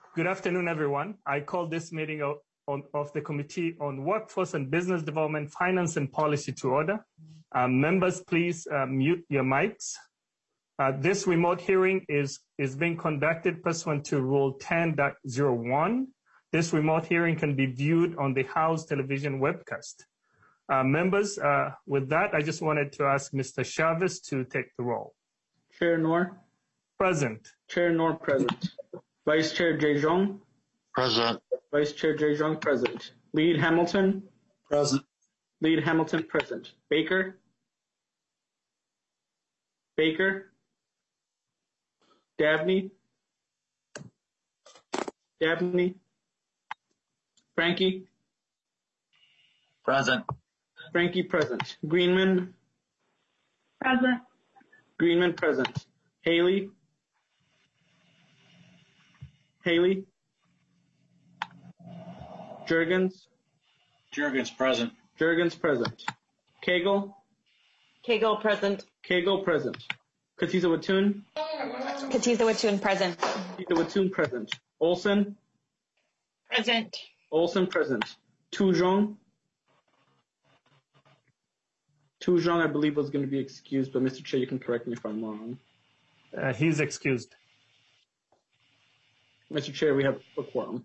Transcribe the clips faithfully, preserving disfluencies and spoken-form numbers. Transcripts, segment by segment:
Good afternoon, everyone. I call this meeting of, on, of the Committee on Workforce and Business Development, Finance and Policy to order. Uh, members, please uh, mute your mics. Uh, this remote hearing is, is being conducted pursuant to Rule ten point oh one. This remote hearing can be viewed on the House television webcast. Uh, members, uh, with that, I just wanted to ask Mister Chavez to take the roll. Chair Noor. Present. Chair Noor present. Vice Chair Jejong. Present. Vice Chair Jejong present. Lead Hamilton. Present. Lead Hamilton present. Baker. Baker. Dabney. Dabney. Frankie. Present. Frankie present. Greenman. Present. Greenman present. Haley. Haley. Jurgens. Jurgens present. Jurgens present. Cagle. Cagle present. Cagle present. Katiza Watun. Katiza Watun present. Katiza Watun present. Olson. Present. Olson present. Tujong. Tujong, I believe, was going to be excused, but Mister Chair, you can correct me if I'm wrong. Uh, he's excused. Mister Chair, we have a quorum.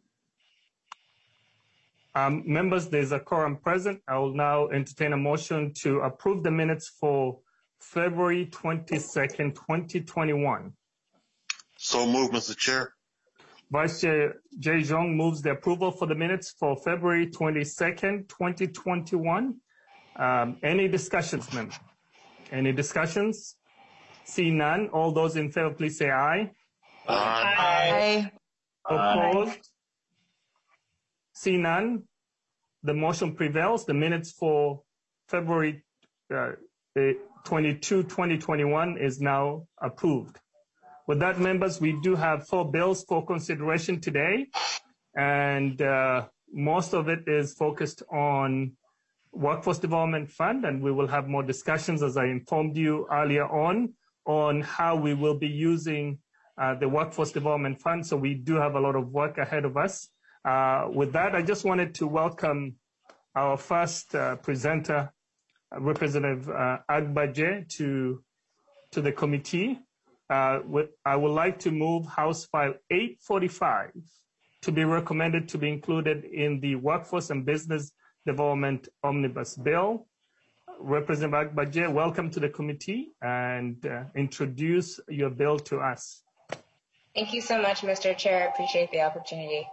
Um, members, there's a quorum present. I will now entertain a motion to approve the minutes for February twenty-second, twenty twenty-one. So moved, Mister Chair. Vice Chair Jejong moves the approval for the minutes for February twenty-second, twenty twenty-one. Um, any discussions, members? Any discussions? See none. All those in favor, please say aye. Aye. Aye. Opposed? See none. The motion prevails. The minutes for February uh, twenty-second, twenty twenty-one is now approved. With that, members, we do have four bills for consideration today, and uh, most of it is focused on Workforce Development Fund, and we will have more discussions, as I informed you earlier on, on how we will be using uh, the Workforce Development Fund. So we do have a lot of work ahead of us. Uh, with that, I just wanted to welcome our first uh, presenter, uh, Representative uh, Agbaje, to, to the committee. Uh, with, I would like to move House File eight forty-five to be recommended to be included in the Workforce and Business Development Omnibus Bill. Representative Agbaje, welcome to the committee, and uh, introduce your bill to us. Thank you so much, Mister Chair. I appreciate the opportunity.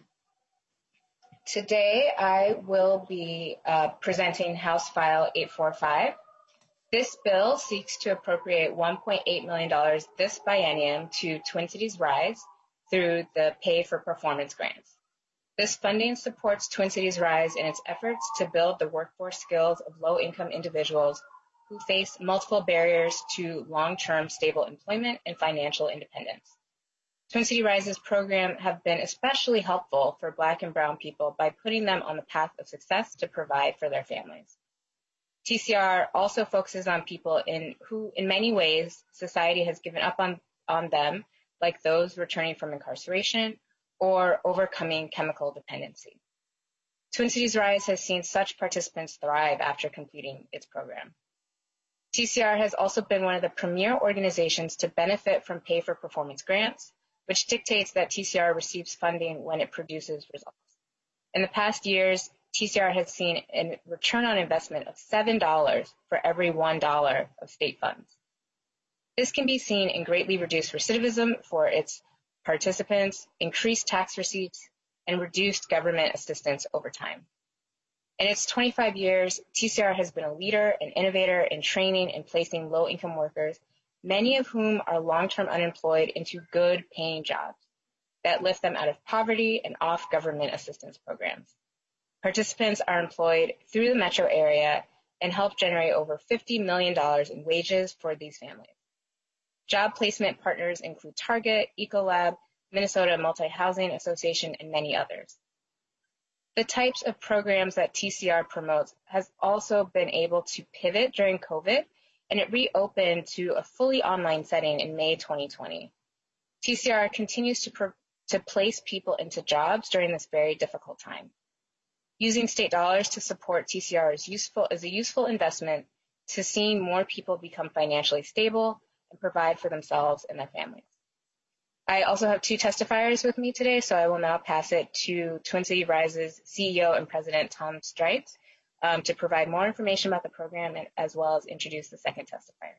Today, I will be uh, presenting House File eight forty-five. This bill seeks to appropriate one point eight million dollars this biennium to Twin Cities Rise through the Pay for Performance grants. This funding supports Twin Cities Rise in its efforts to build the workforce skills of low-income individuals who face multiple barriers to long-term stable employment and financial independence. Twin Cities Rise's program have been especially helpful for Black and Brown people by putting them on the path of success to provide for their families. T C R also focuses on people in who, in many ways, society has given up on, on them, like those returning from incarceration or overcoming chemical dependency. Twin Cities Rise has seen such participants thrive after completing its program. T C R has also been one of the premier organizations to benefit from Pay for Performance grants, which dictates that T C R receives funding when it produces results. In the past years, T C R has seen a return on investment of seven dollars for every one dollar of state funds. This can be seen in greatly reduced recidivism for its participants, increased tax receipts, and reduced government assistance over time. In its twenty-five years, T C R has been a leader and innovator in training and placing low-income workers, many of whom are long-term unemployed, into good-paying jobs that lift them out of poverty and off government assistance programs. Participants are employed through the metro area and help generate over fifty million dollars in wages for these families. Job placement partners include Target, Ecolab, Minnesota Multi-Housing Association, and many others. The types of programs that T C R promotes has also been able to pivot during COVID, and it reopened to a fully online setting in May twenty twenty. T C R continues to, pro- to place people into jobs during this very difficult time. Using state dollars to support T C R is useful is a useful investment to seeing more people become financially stable and provide for themselves and their families. I also have two testifiers with me today, so I will now pass it to Twin City Rise's C E O and President Tom Strites um, to provide more information about the program and, as well as introduce the second testifier.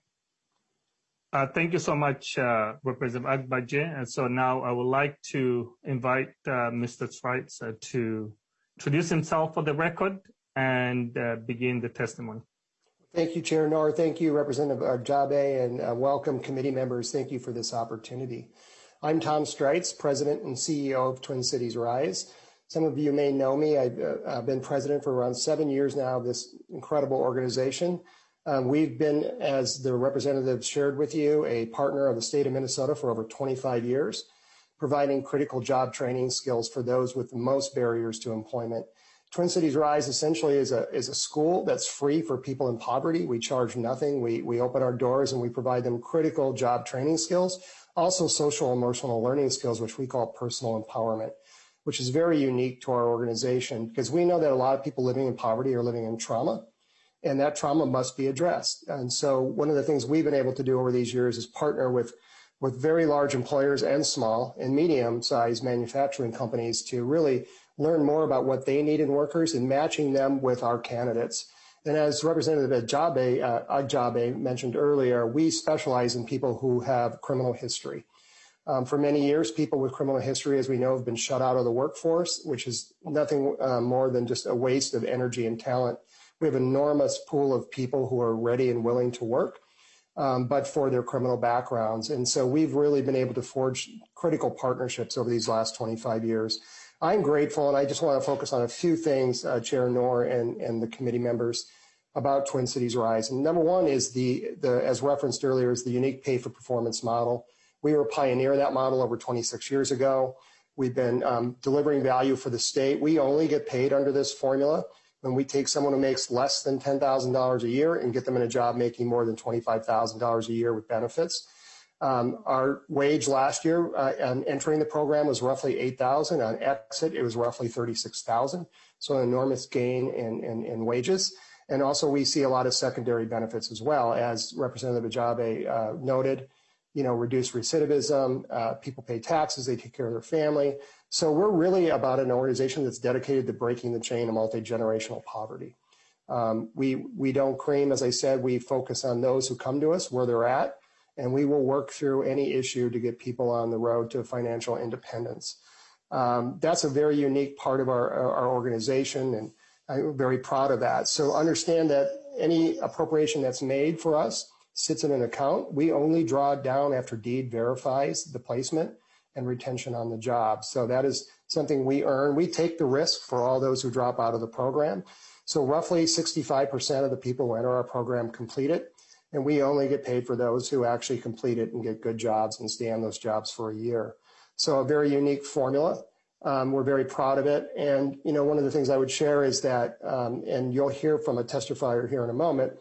Uh, thank you so much, uh, Representative Agbaje. And so now I would like to invite uh, Mister Strites uh, to introduce himself for the record and uh, begin the testimony. Thank you, Chair Noor. Thank you, Representative Agbaje, and uh, welcome committee members. Thank you for this opportunity. I'm Tom Strites, President and C E O of Twin Cities Rise. Some of you may know me. I've uh, been president for around seven years now of this incredible organization. Um, we've been, as the representative shared with you, a partner of the state of Minnesota for over twenty-five years, providing critical job training skills for those with the most barriers to employment. Twin Cities Rise essentially is a, is a school that's free for people in poverty. We charge nothing. We, we open our doors and we provide them critical job training skills, also social emotional learning skills, which we call personal empowerment, which is very unique to our organization because we know that a lot of people living in poverty are living in trauma. And that trauma must be addressed. And so one of the things we've been able to do over these years is partner with, with very large employers and small and medium-sized manufacturing companies to really learn more about what they need in workers and matching them with our candidates. And as Representative Agbaje, uh, Agbaje mentioned earlier, we specialize in people who have criminal history. Um, for many years, people with criminal history, as we know, have been shut out of the workforce, which is nothing uh, more than just a waste of energy and talent. We have an enormous pool of people who are ready and willing to work, um, but for their criminal backgrounds. And so we've really been able to forge critical partnerships over these last twenty-five years. I'm grateful, and I just want to focus on a few things, uh, Chair Noor and, and the committee members, about Twin Cities Rise. And number one is the, the, as referenced earlier, is the unique pay for performance model. We were a pioneer of that model over twenty-six years ago. We've been um, delivering value for the state. We only get paid under this formula when we take someone who makes less than ten thousand dollars a year and get them in a job making more than twenty-five thousand dollars a year with benefits. Um, our wage last year uh, on entering the program was roughly eight thousand dollars. On exit, it was roughly thirty-six thousand dollars. So an enormous gain in, in, in wages. And also we see a lot of secondary benefits as well. As Representative Agbaje uh, noted, you know, reduce recidivism, uh, people pay taxes, they take care of their family. So we're really about an organization that's dedicated to breaking the chain of multi-generational poverty. Um, we, we don't cream, as I said, we focus on those who come to us where they're at, and we will work through any issue to get people on the road to financial independence. Um, that's a very unique part of our, our organization, and I'm very proud of that. So understand that any appropriation that's made for us sits in an account. We only draw it down after deed verifies the placement and retention on the job. So that is something we earn. We take the risk for all those who drop out of the program. So roughly sixty-five percent of the people who enter our program complete it, and we only get paid for those who actually complete it and get good jobs and stay on those jobs for a year. So a very unique formula. Um, we're very proud of it. And, you know, one of the things I would share is that, um, and you'll hear from a testifier here in a moment,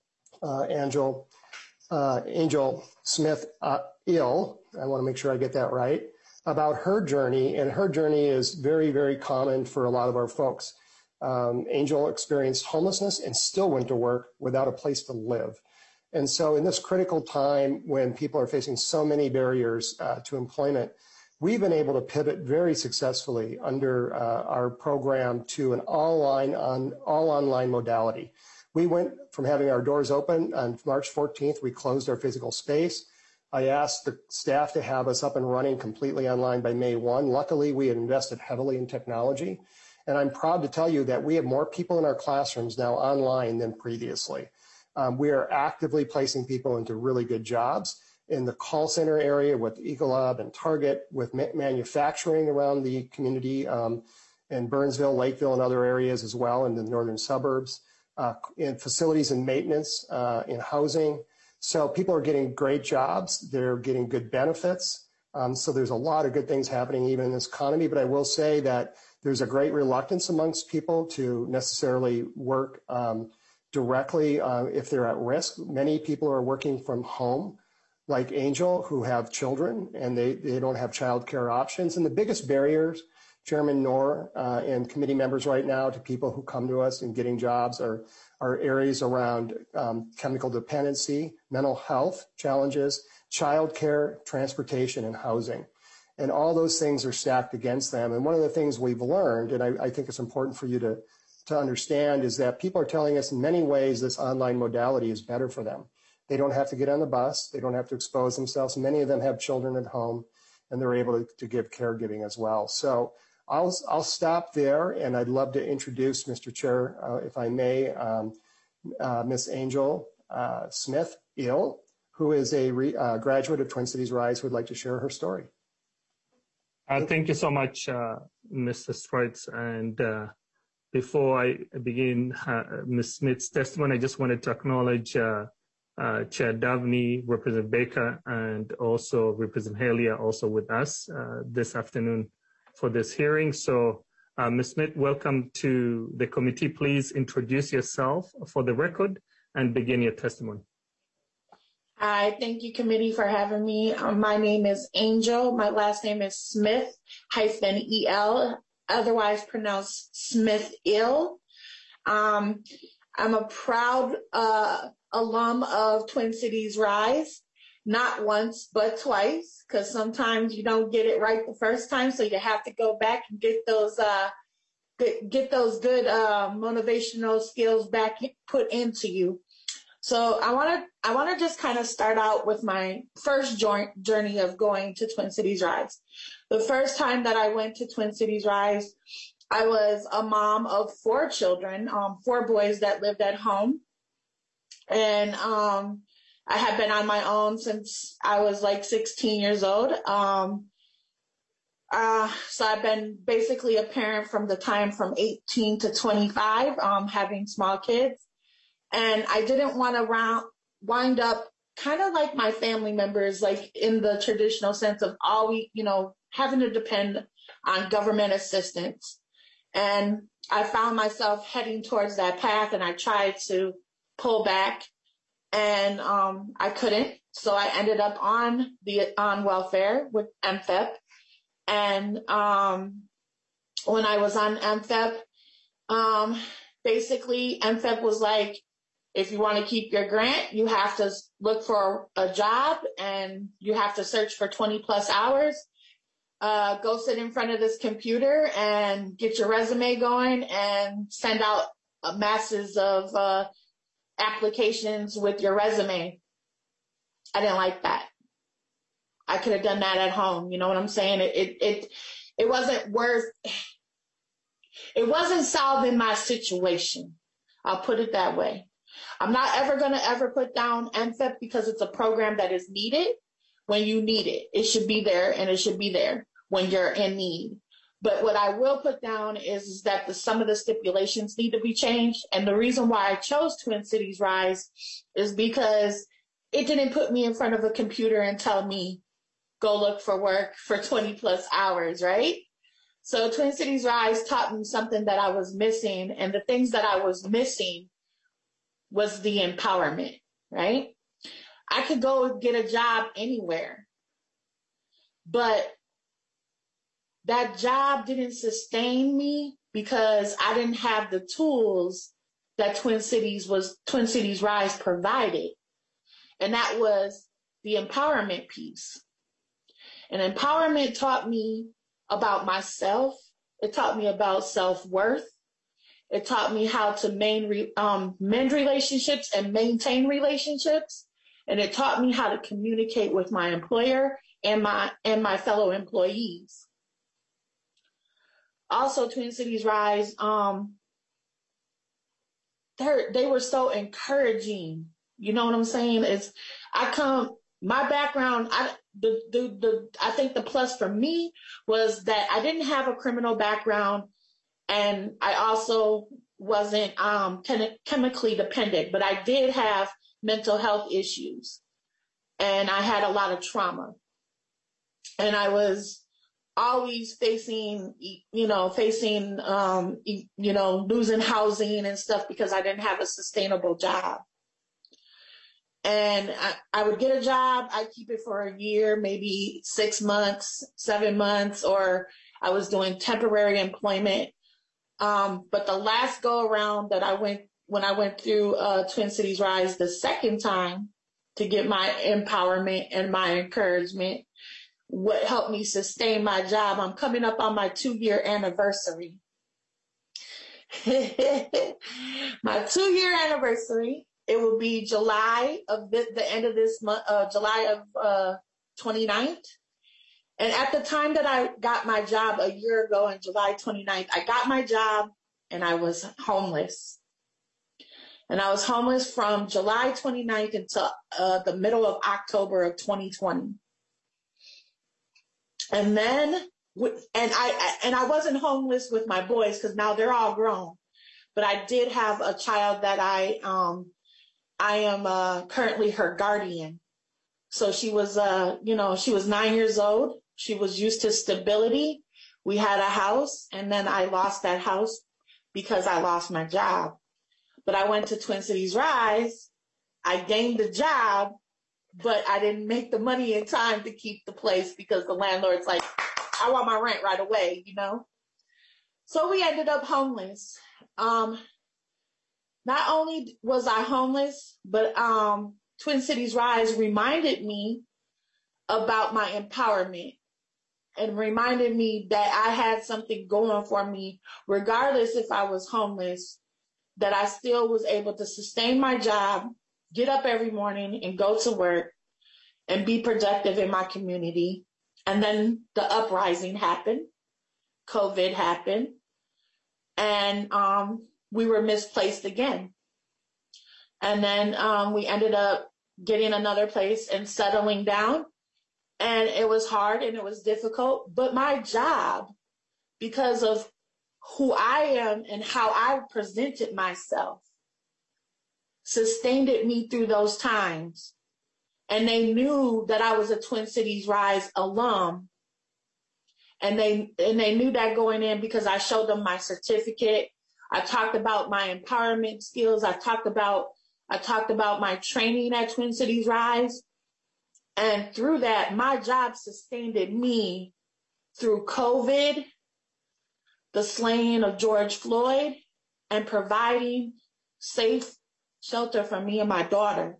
uh, Angel, uh, Angel Smith uh, Ill, I want to make sure I get that right, about her journey. And her journey is very, very common for a lot of our folks. Um, Angel experienced homelessness and still went to work without a place to live. And so in this critical time when people are facing so many barriers uh, to employment, we've been able to pivot very successfully under uh, our program to an all-online on, all online modality. We went from having our doors open on March fourteenth, we closed our physical space. I asked the staff to have us up and running completely online by May first. Luckily, we had invested heavily in technology. And I'm proud to tell you that we have more people in our classrooms now online than previously. Um, we are actively placing people into really good jobs in the call center area with Ecolab and Target, with ma manufacturing around the community um, in Burnsville, Lakeville, and other areas as well in the northern suburbs, uh, in facilities and maintenance, uh, in housing. So people are getting great jobs. They're getting good benefits. Um, so there's a lot of good things happening even in this economy. But I will say that there's a great reluctance amongst people to necessarily work um, directly uh, if they're at risk. Many people are working from home. like Angel who have children and they, they don't have childcare options. And the biggest barriers, Chairman Knorr uh, and committee members right now, to people who come to us and getting jobs are, are areas around um, chemical dependency, mental health challenges, childcare, transportation, and housing. And all those things are stacked against them. And one of the things we've learned, and I, I think it's important for you to, to understand, is that people are telling us in many ways this online modality is better for them. They don't have to get on the bus. They don't have to expose themselves. Many of them have children at home, and they're able to, to give caregiving as well. So I'll, I'll stop there, and I'd love to introduce, Mister Chair, uh, if I may, um, uh, Miz Angel uh, Smith-Ill, who is a re, uh, graduate of Twin Cities Rise, who would like to share her story. Uh, thank you so much, uh, Mister Streitz. And uh, before I begin uh, Miz Smith's testimony, I just wanted to acknowledge uh, uh, Chair Davney, Representative Baker, and also Representative Haley are also with us uh, this afternoon for this hearing. So, uh, Miz Smith, welcome to the committee. Please introduce yourself for the record and begin your testimony. Hi, thank you, committee, for having me. Um, my name is Angel. My last name is Smith hyphen E L, otherwise pronounced Smith-Ill. Um, I'm a proud uh, alum of Twin Cities Rise, not once, but twice, because sometimes you don't get it right the first time, so you have to go back and get those uh, get, get those good uh, motivational skills back put into you. So I want to I want to just kind of start out with my first joint journey of going to Twin Cities Rise. The first time that I went to Twin Cities Rise, I was a mom of four children, um, four boys that lived at home. And um, I had been on my own since I was like sixteen years old. Um, uh, so I've been basically a parent from the time from eighteen to twenty-five, um, having small kids. And I didn't want to round, wind up kind of like my family members, like in the traditional sense of always, you know, having to depend on government assistance. And I found myself heading towards that path, and I tried to pull back, and um, I couldn't. So I ended up on the on welfare with M F E P. And um, when I was on M F E P, um, basically M F E P was like, if you want to keep your grant, you have to look for a job and you have to search for twenty plus hours. Uh, go sit in front of this computer and get your resume going and send out uh, masses of uh, applications with your resume. I didn't like that. I could have done that at home. You know what I'm saying? It, it, it, it wasn't worth, it wasn't solving my situation. I'll put it that way. I'm not ever going to ever put down M F E P because it's a program that is needed when you need it. It should be there, and it should be there when you're in need. But what I will put down is, is that the, some of the stipulations need to be changed. And the reason why I chose Twin Cities Rise is because it didn't put me in front of a computer and tell me, go look for work for twenty plus hours, right? So Twin Cities Rise taught me something that I was missing, and the things that I was missing was the empowerment, right? I could go get a job anywhere, but that job didn't sustain me because I didn't have the tools that Twin Cities was Twin Cities Rise provided. And that was the empowerment piece. And empowerment taught me about myself. It taught me about self-worth. It taught me how to main re, um, mend relationships and maintain relationships. And it taught me how to communicate with my employer and my and my fellow employees. Also, Twin Cities Rise, um, they were so encouraging. You know what I'm saying? It's I come my background. I the, the the I think the plus for me was that I didn't have a criminal background. And I also wasn't um, chem- chemically dependent, but I did have mental health issues. And I had a lot of trauma. And I was always facing, you know, facing, um, you know, losing housing and stuff because I didn't have a sustainable job. And I, I would get a job. I'd keep it for a year, maybe six months, seven months, or I was doing temporary employment. Um, but the last go around that I went, when I went through uh, Twin Cities Rise the second time to get my empowerment and my encouragement, what helped me sustain my job, I'm coming up on my two year anniversary. My two year anniversary. It will be July of the, the end of this month, uh, July of uh, twenty-ninth. And at the time that I got my job a year ago on July twenty-ninth, I got my job and I was homeless. And I was homeless from July twenty-ninth until uh, the middle of October of twenty twenty. And then, and I, and I wasn't homeless with my boys because now they're all grown. But I did have a child that I, um, I am uh, currently her guardian. So she was, uh, you know, she was nine years old. She was used to stability. We had a house, and then I lost that house because I lost my job. But I went to Twin Cities Rise. I gained the job, but I didn't make the money in time to keep the place because the landlord's like, I want my rent right away, you know? So we ended up homeless. Um, Not only was I homeless, but um, Twin Cities Rise reminded me about my empowerment and reminded me that I had something going for me, regardless if I was homeless, that I still was able to sustain my job, get up every morning and go to work and be productive in my community. And then the uprising happened. COVID happened. And um, we were misplaced again. And then um, we ended up getting another place and settling down. And it was hard and it was difficult. But my job, because of who I am and how I presented myself, sustained me through those times. And they knew that I was a Twin Cities Rise alum. And they and they knew that going in because I showed them my certificate. I talked about my empowerment skills. I talked about I talked about my training at Twin Cities Rise. And through that, my job sustained me through COVID, the slaying of George Floyd, and providing safe shelter for me and my daughter.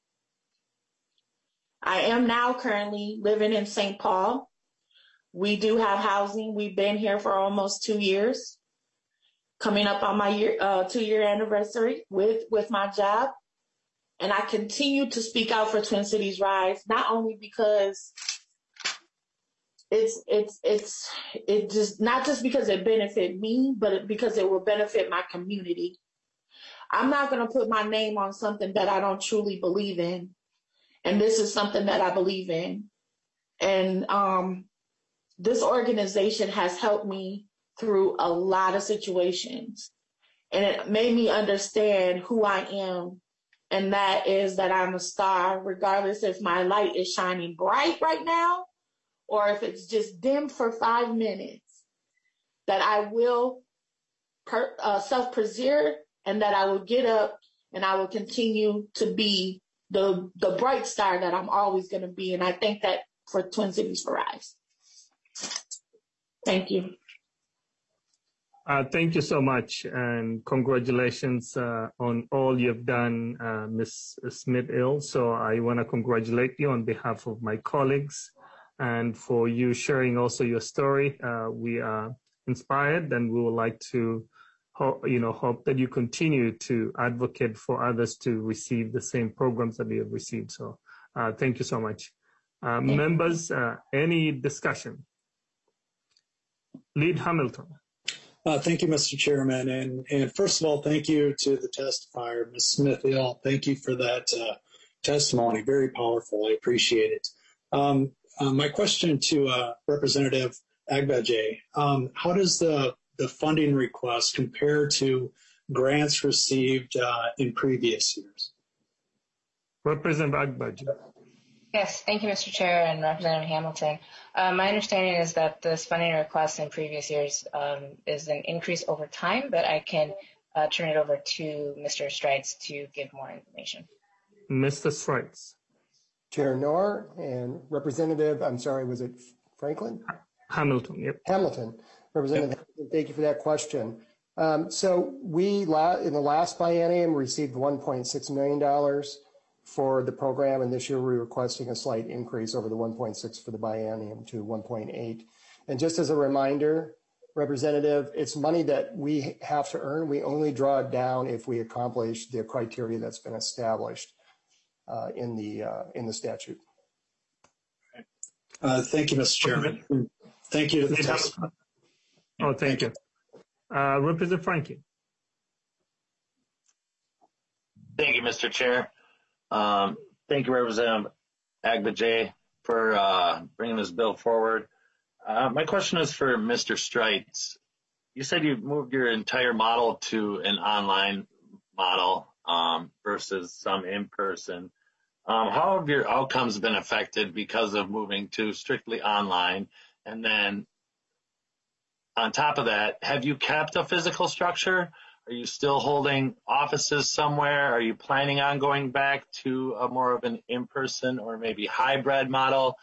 I am now currently living in Saint Paul. We do have housing. We've been here for almost two years, coming up on my year, uh, two-year anniversary with, with my job. And I continue to speak out for Twin Cities Rise, not only because it's, it's, it's, it just, not just because it benefit me, but it, because it will benefit my community. I'm not going to put my name on something that I don't truly believe in. And this is something that I believe in. And, um, this organization has helped me through a lot of situations, and it made me understand who I am, and that is that I'm a star, regardless if my light is shining bright right now or if it's just dim for five minutes, that I will per, uh, self-preserve and that I will get up and I will continue to be the, the bright star that I'm always going to be. And I think that for Twin Cities Rise. Thank you. Uh, thank you so much, and congratulations uh, on all you've done, uh, Miz Smith-Hill. So I want to congratulate you on behalf of my colleagues, and for you sharing also your story. Uh, we are inspired, and we would like to, ho- you know, hope that you continue to advocate for others to receive the same programs that you have received. So uh, thank you so much. Uh, members, uh, any discussion? Lead Hamilton. Uh, thank you, Mister Chairman. And, and first of all, thank you to the testifier, Miz Smith-Hill. Thank you for that uh, testimony. Very powerful. I appreciate it. Um, uh, my question to uh, Representative Agbaje, um, how does the, the funding request compare to grants received uh, in previous years? Representative Agbaje. Yes, thank you, Mister Chair and Representative Hamilton. Uh, my understanding is that this funding request in previous years um, is an increase over time, but I can uh, turn it over to Mister Strites to give more information. Mister Streitz. Chair Knorr and Representative, I'm sorry, was it Franklin? Hamilton, yep. Hamilton. Representative yep. Hamilton, thank you for that question. Um, so we, la in the last biennium, received one point six million dollars for the program, and this year we're requesting a slight increase over the one point six for the biennium to one point eight. And just as a reminder, Representative, it's money that we have to earn. We only draw it down if we accomplish the criteria that's been established uh, in the uh, in the statute. Uh, thank you, Mister Chairman. Thank you to the test. Oh, thank you. Uh, Representative Frankie. Thank you, Mister Chair. Um, thank you, Representative Agbajay, for uh, bringing this bill forward. Uh, my question is for Mister Streitz. You said you moved your entire model to an online model um, versus some in-person. Um, how have your outcomes been affected because of moving to strictly online? And then on top of that, have you kept a physical structure? Are you still holding offices somewhere? Are you planning on going back to a more of an in-person or maybe hybrid model?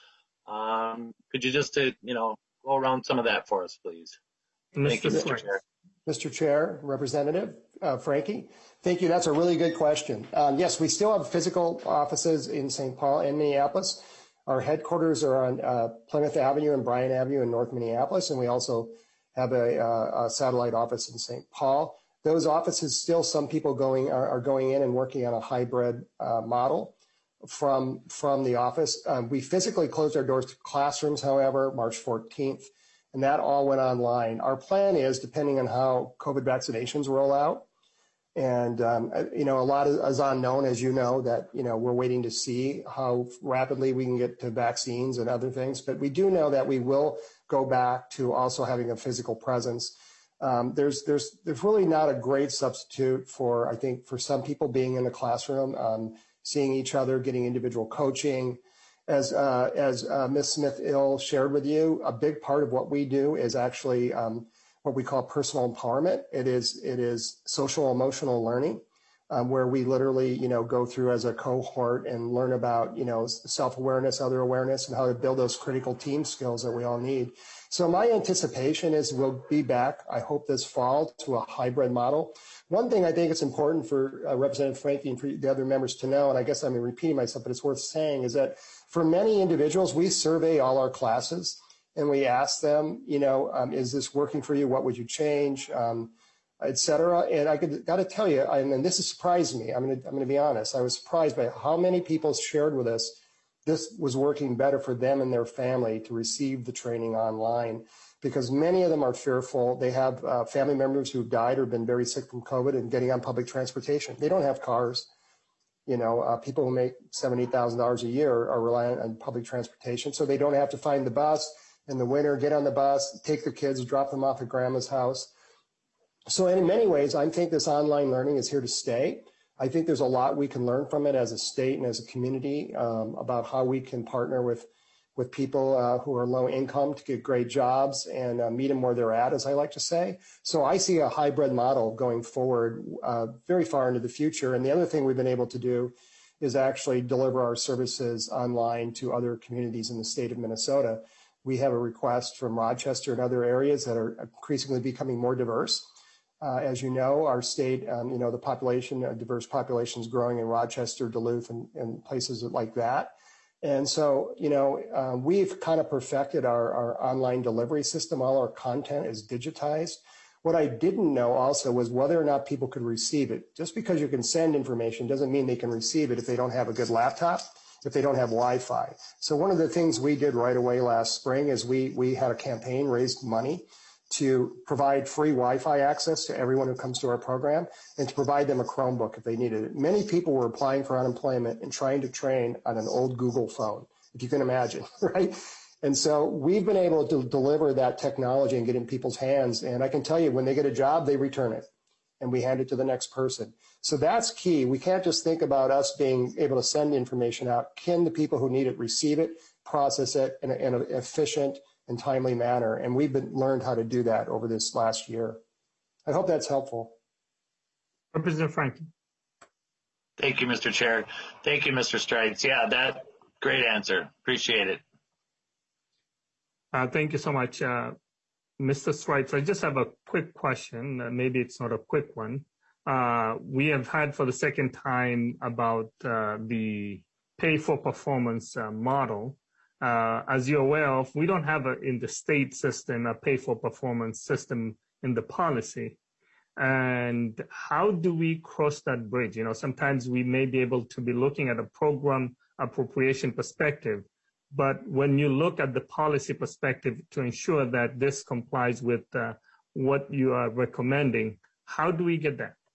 Um, could you just, uh, you know, go around some of that for us, please? Thank you, Mister Chair. Mister Chair, Representative uh, Frankie, thank you. That's a really good question. Um, yes, we still have physical offices in Saint Paul and Minneapolis. Our headquarters are on uh, Plymouth Avenue and Bryan Avenue in North Minneapolis, and we also have a, a, a satellite office in Saint Paul. Those offices still, some people going are, are going in and working on a hybrid uh, model from from the office. Um, we physically closed our doors to classrooms, however, March fourteenth, and that all went online. Our plan is, depending on how COVID vaccinations roll out, and um, you know, a lot is unknown, as you know, that you know we're waiting to see how rapidly we can get to vaccines and other things. But we do know that we will go back to also having a physical presence. Um, there's there's there's really not a great substitute for, I think, for some people being in the classroom, um, seeing each other, getting individual coaching. As uh, as uh, Miz Smith-Ill shared with you, a big part of what we do is actually um, what we call personal empowerment. It is it is social emotional learning, um, where we literally you know go through as a cohort and learn about you know self-awareness, other awareness, and how to build those critical team skills that we all need. So my anticipation is we'll be back, I hope this fall, to a hybrid model. One thing I think it's important for uh, Representative Frankie and for the other members to know, and I guess I'm repeating myself, but it's worth saying, is that for many individuals, we survey all our classes and we ask them, you know, um, is this working for you? What would you change, um, et cetera? And I got to tell you, I, and this has surprised me. I'm going to I'm going to be honest. I was surprised by how many people shared with us this was working better for them and their family to receive the training online, because many of them are fearful. They have uh, family members who've died or been very sick from COVID and getting on public transportation. They don't have cars. You know, uh, people who make seventy thousand dollars a year are reliant on public transportation, so they don't have to find the bus in the winter, get on the bus, take their kids, drop them off at grandma's house. So in many ways, I think this online learning is here to stay. I think there's a lot we can learn from it as a state and as a community um, about how we can partner with with people uh, who are low income to get great jobs and uh, meet them where they're at, as I like to say. So I see a hybrid model going forward uh, very far into the future. And the other thing we've been able to do is actually deliver our services online to other communities in the state of Minnesota. We have a request from Rochester and other areas that are increasingly becoming more diverse. Uh, as you know, our state, um, you know, the population, a diverse population is growing in Rochester, Duluth, and, and places like that. And so, you know, uh, we've kind of perfected our, our online delivery system. All our content is digitized. What I didn't know also was whether or not people could receive it. Just because you can send information doesn't mean they can receive it if they don't have a good laptop, if they don't have Wi-Fi. So one of the things we did right away last spring is we, we had a campaign, raised money to provide free Wi-Fi access to everyone who comes to our program and to provide them a Chromebook if they needed it. Many people were applying for unemployment and trying to train on an old Google phone, if you can imagine, right? And so we've been able to deliver that technology and get it in people's hands. And I can tell you, when they get a job, they return it and we hand it to the next person. So that's key. We can't just think about us being able to send information out. Can the people who need it receive it, process it in, a, in an efficient and timely manner? And we've been learned how to do that over this last year. I hope that's helpful. Representative Frankie. Thank you, Mister Chair. Thank you, Mister Strites. Yeah, that great answer. Appreciate it. Uh, thank you so much, uh, Mister Strites. I just have a quick question. Uh, maybe it's not a quick one. Uh, we have had for the second time about uh, the pay for performance uh, model. Uh, as you're aware of, we don't have a, in the state system a pay for performance system in the policy. And how do we cross that bridge? You know, sometimes we may be able to be looking at a program appropriation perspective, but when you look at the policy perspective to ensure that this complies with uh, what you are recommending, how do we get that?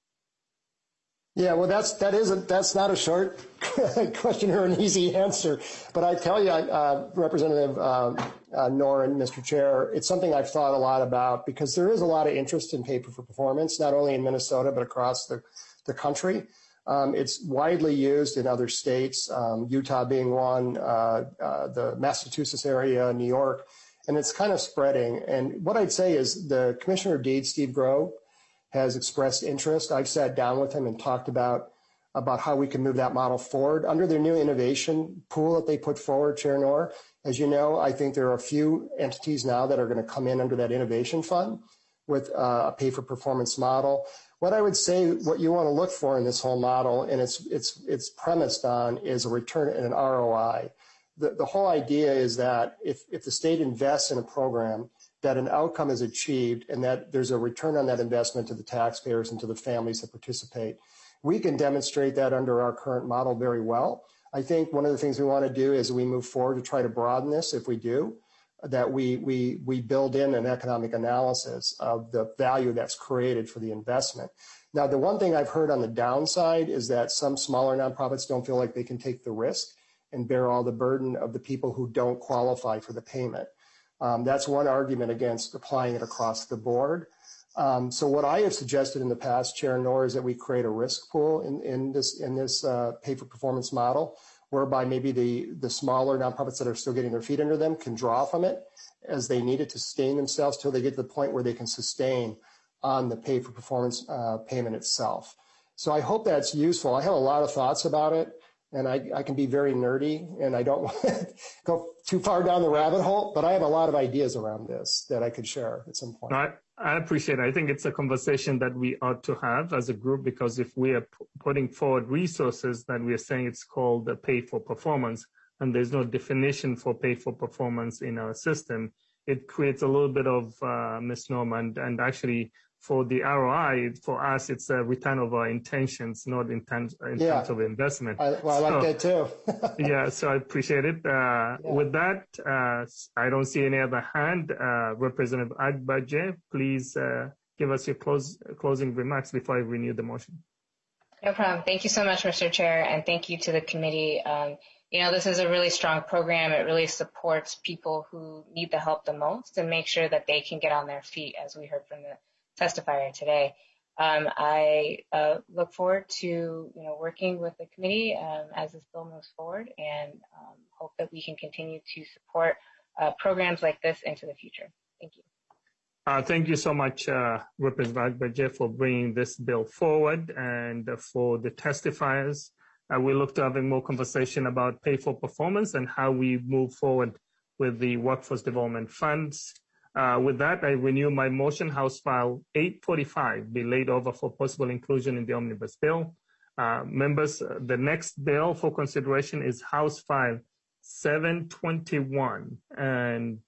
Yeah, well, that's that isn't that's not a short question or an easy answer. But I tell you, uh, Representative uh, uh, Noren, Mister Chair, it's something I've thought a lot about because there is a lot of interest in pay for performance, not only in Minnesota but across the the country. Um, it's widely used in other states, um, Utah being one, uh, uh, the Massachusetts area, New York, and it's kind of spreading. And what I'd say is the Commissioner of Deeds, Steve Grove, has expressed interest. I've sat down with him and talked about, about how we can move that model forward. Under their new innovation pool that they put forward, Chair Noor, as you know, I think there are a few entities now that are going to come in under that innovation fund with uh, a pay-for-performance model. What I would say, what you want to look for in this whole model, and it's, it's, it's premised on, is a return and an R O I. The, the whole idea is that if, if the state invests in a program, that an outcome is achieved and that there's a return on that investment to the taxpayers and to the families that participate. We can demonstrate that under our current model very well. I think one of the things we want to do as we move forward to try to broaden this, if we do, that we, we, we build in an economic analysis of the value that's created for the investment. Now, the one thing I've heard on the downside is that some smaller nonprofits don't feel like they can take the risk and bear all the burden of the people who don't qualify for the payment. Um, that's one argument against applying it across the board. Um, so what I have suggested in the past, Chair Noor, is that we create a risk pool in, in this, in this uh, pay-for-performance model, whereby maybe the, the smaller nonprofits that are still getting their feet under them can draw from it as they need it to sustain themselves till they get to the point where they can sustain on the pay-for-performance uh, payment itself. So I hope that's useful. I have a lot of thoughts about it. And I, I can be very nerdy, and I don't want to go too far down the rabbit hole, but I have a lot of ideas around this that I could share at some point. I, I appreciate it. I think it's a conversation that we ought to have as a group, because if we are p- putting forward resources, then we are saying it's called the pay for performance, and there's no definition for pay for performance in our system. It creates a little bit of uh, misnomer, and, and actually for the R O I, for us, it's a return of our intentions, not in terms, in yeah. terms of investment. I, well, I so, like that too. yeah, so I appreciate it. Uh, yeah. With that, uh, I don't see any other hand. Uh, Representative Agbaje, please uh, give us your close, closing remarks before I renew the motion. No problem. Thank you so much, Mister Chair, and thank you to the committee. Um, you know, this is a really strong program. It really supports people who need the help the most and make sure that they can get on their feet, as we heard from the testifier today. Um, I uh, look forward to you know working with the committee um, as this bill moves forward, and um, hope that we can continue to support uh, programs like this into the future. Thank you. Uh, thank you so much, uh, Representative Agbaje, for bringing this bill forward, and uh, for the testifiers. Uh, we look to having more conversation about pay for performance and how we move forward with the workforce development funds. Uh, with that, I renew my motion, House File eight forty-five, be laid over for possible inclusion in the omnibus bill. Uh, members, uh, the next bill for consideration is House File seven twenty-one, and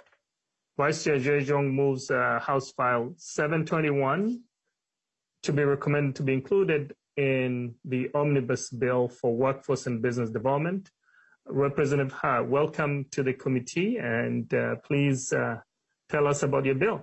Vice Chair Zhejiang moves uh, House File seven twenty-one to be recommended to be included in the omnibus bill for workforce and business development. Representative Ha, welcome to the committee, and uh, please uh, tell us about your bill.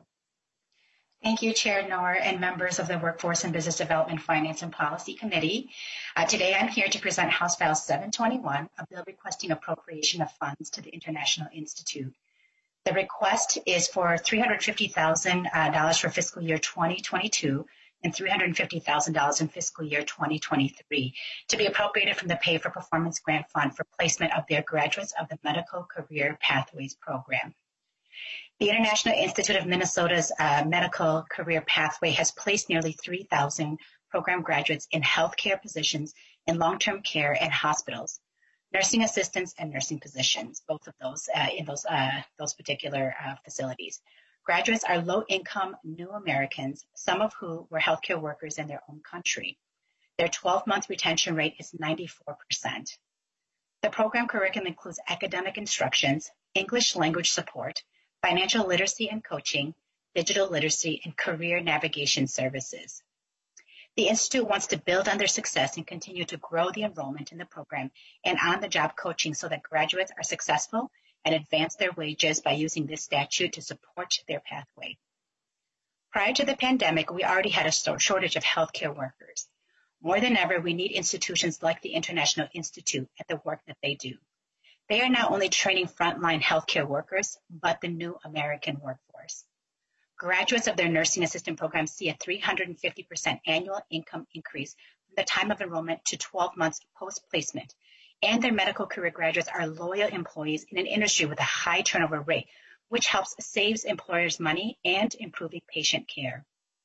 Thank you, Chair Noor and members of the Workforce and Business Development Finance and Policy Committee. Uh, today I'm here to present House File seven twenty-one, a bill requesting appropriation of funds to the International Institute. The request is for three hundred fifty thousand dollars uh, for fiscal year twenty twenty-two and three hundred fifty thousand dollars in fiscal year twenty twenty-three to be appropriated from the Pay for Performance Grant Fund for placement of their graduates of the Medical Career Pathways Program. The International Institute of Minnesota's uh, medical career pathway has placed nearly three thousand program graduates in healthcare positions in long-term care and hospitals, nursing assistants and nursing positions, both of those uh, in those, uh, those particular uh, facilities. Graduates are low-income new Americans, some of who were healthcare workers in their own country. Their twelve-month retention rate is ninety-four percent. The program curriculum includes academic instructions, English language support, financial literacy and coaching, digital literacy, and career navigation services. The Institute wants to build on their success and continue to grow the enrollment in the program and on-the-job coaching so that graduates are successful and advance their wages by using this statute to support their pathway. Prior to the pandemic, we already had a shortage of healthcare workers. More than ever, we need institutions like the International Institute at the work that they do. They are not only training frontline healthcare workers, but the new American workforce. Graduates of their nursing assistant programs see a three hundred fifty percent annual income increase from the time of enrollment to twelve months post-placement, and their medical career graduates are loyal employees in an industry with a high turnover rate, which helps save employers money and improving patient care.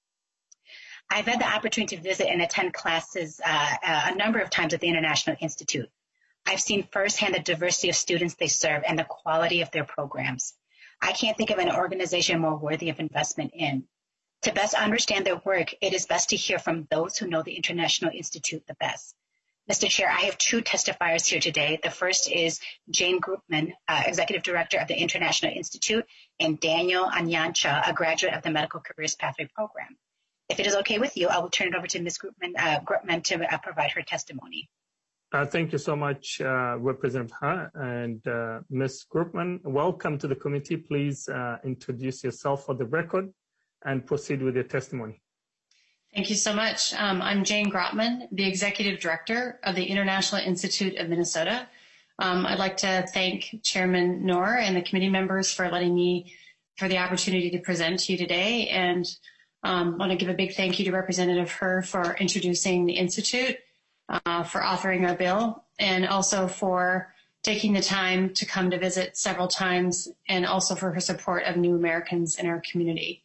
I've had the opportunity to visit and attend classes uh, a number of times at the International Institute. I've seen firsthand the diversity of students they serve and the quality of their programs. I can't think of an organization more worthy of investment in. To best understand their work, it is best to hear from those who know the International Institute the best. Mister Chair, I have two testifiers here today. The first is Jane Groupman, uh, Executive Director of the International Institute, and Daniel Anyancha, a graduate of the Medical Careers Pathway Program. If it is okay with you, I will turn it over to Miz Groupman, uh, Groupman to uh, provide her testimony. Uh, thank you so much, uh, Representative Ha. And uh, Miz Groupman, welcome to the committee. Please uh, introduce yourself for the record and proceed with your testimony. Thank you so much. Um, I'm Jane Grotman, the Executive Director of the International Institute of Minnesota. Um, I'd like to thank Chairman Noor and the committee members for letting me, for the opportunity to present to you today. And um, want to give a big thank you to Representative Her for introducing the Institute, uh, for authoring our bill, and also for taking the time to come to visit several times, and also for her support of new Americans in our community.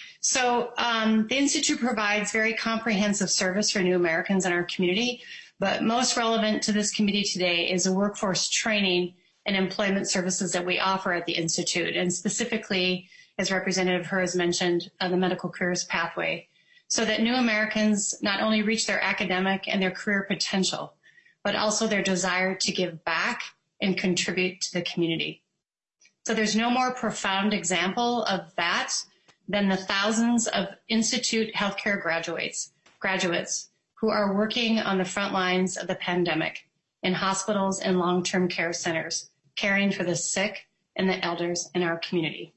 So um, the Institute provides very comprehensive service for new Americans in our community, but most relevant to this committee today is the workforce training and employment services that we offer at the Institute, and specifically, as Representative Her has mentioned, uh, the Medical Careers Pathway, so that new Americans not only reach their academic and their career potential, but also their desire to give back and contribute to the community. So there's no more profound example of that than the thousands of Institute healthcare graduates, graduates who are working on the front lines of the pandemic in hospitals and long-term care centers, caring for the sick and the elders in our community.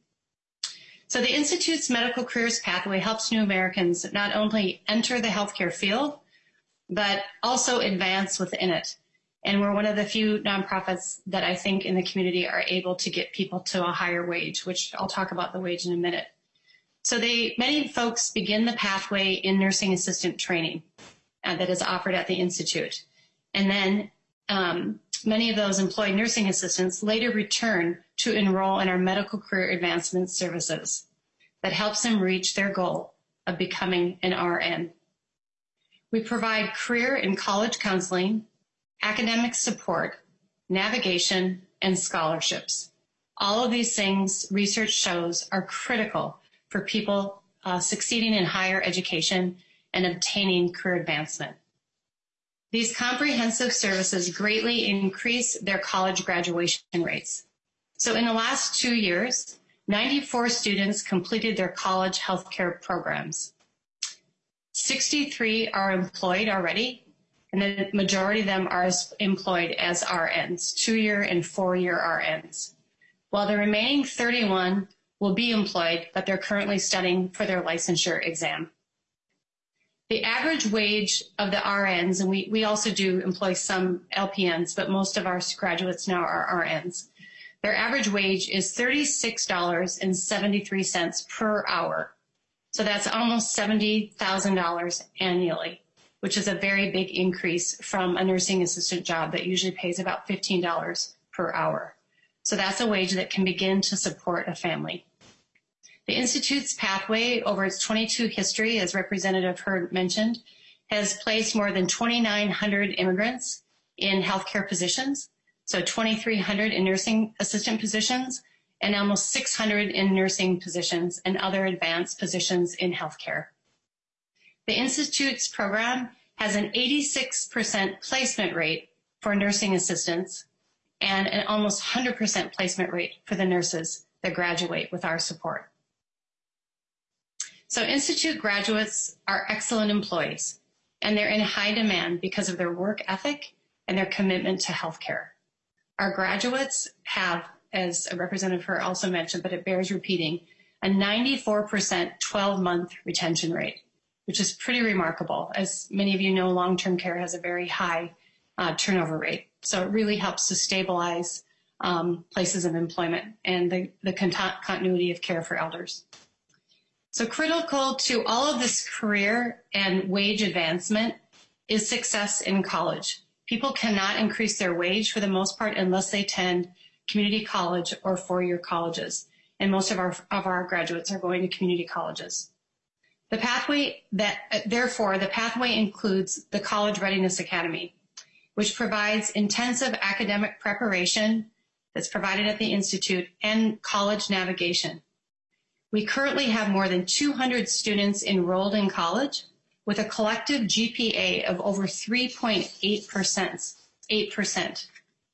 So the Institute's Medical Careers Pathway helps new Americans not only enter the healthcare field, but also advance within it. And we're one of the few nonprofits that I think in the community are able to get people to a higher wage, which I'll talk about the wage in a minute. So they, many folks begin the pathway in nursing assistant training uh, that is offered at the Institute. And then um, many of those employed nursing assistants later return to enroll in our medical career advancement services that helps them reach their goal of becoming an R N. We provide career and college counseling, academic support, navigation, and scholarships. All of these things, research shows, are critical for people uh, succeeding in higher education and obtaining career advancement. These comprehensive services greatly increase their college graduation rates. So in the last two years, ninety-four students completed their college healthcare programs. sixty-three are employed already, and the majority of them are employed as R Ns, two-year and four-year R Ns, while the remaining thirty-one will be employed, but they're currently studying for their licensure exam. The average wage of the R Ns, and we, we also do employ some L P Ns, but most of our graduates now are R Ns. Their average wage is thirty-six dollars and seventy-three cents per hour. So that's almost seventy thousand dollars annually, which is a very big increase from a nursing assistant job that usually pays about fifteen dollars per hour. So that's a wage that can begin to support a family. The Institute's pathway over its twenty-two history, as Representative Hurd mentioned, has placed more than twenty-nine hundred immigrants in healthcare positions, so twenty-three hundred in nursing assistant positions, and almost six hundred in nursing positions and other advanced positions in healthcare. The Institute's program has an eighty-six percent placement rate for nursing assistants and an almost one hundred percent placement rate for the nurses that graduate with our support. So Institute graduates are excellent employees, and they're in high demand because of their work ethic and their commitment to healthcare. Our graduates have, as Representative Hurd also mentioned, but it bears repeating, a ninety-four percent twelve-month retention rate, which is pretty remarkable. As many of you know, long-term care has a very high uh, turnover rate. So it really helps to stabilize um, places of employment and the, the cont- continuity of care for elders. So critical to all of this career and wage advancement is success in college. People cannot increase their wage for the most part unless they attend community college or four-year colleges. And most of our, of our graduates are going to community colleges. The pathway that, therefore, the pathway includes the College Readiness Academy, which provides intensive academic preparation that's provided at the Institute and college navigation. We currently have more than two hundred students enrolled in college with a collective G P A of over three point eight percent. eight percent.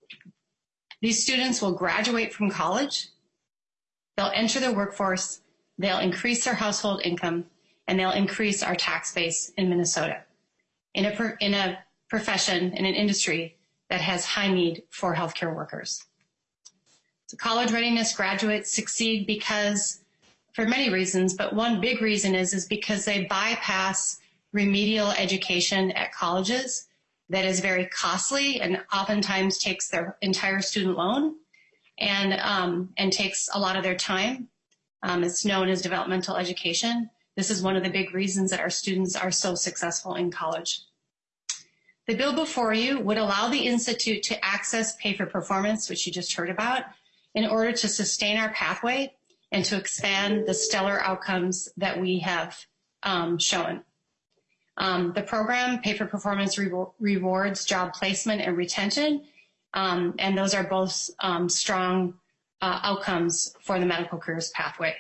These students will graduate from college, they'll enter the workforce, they'll increase their household income, and they'll increase our tax base in Minnesota in a, in a profession, in an industry that has high need for healthcare workers. So college readiness graduates succeed because, for many reasons, but one big reason is, is because they bypass remedial education at colleges that is very costly and oftentimes takes their entire student loan and, um, and takes a lot of their time. Um, it's known as developmental education. This is one of the big reasons that our students are so successful in college. The bill before you would allow the Institute to access pay for performance, which you just heard about, in order to sustain our pathway and to expand the stellar outcomes that we have um, shown. Um, the program, Pay for Performance, re- rewards job placement and retention, um, and those are both um, strong uh, outcomes for the medical careers pathway.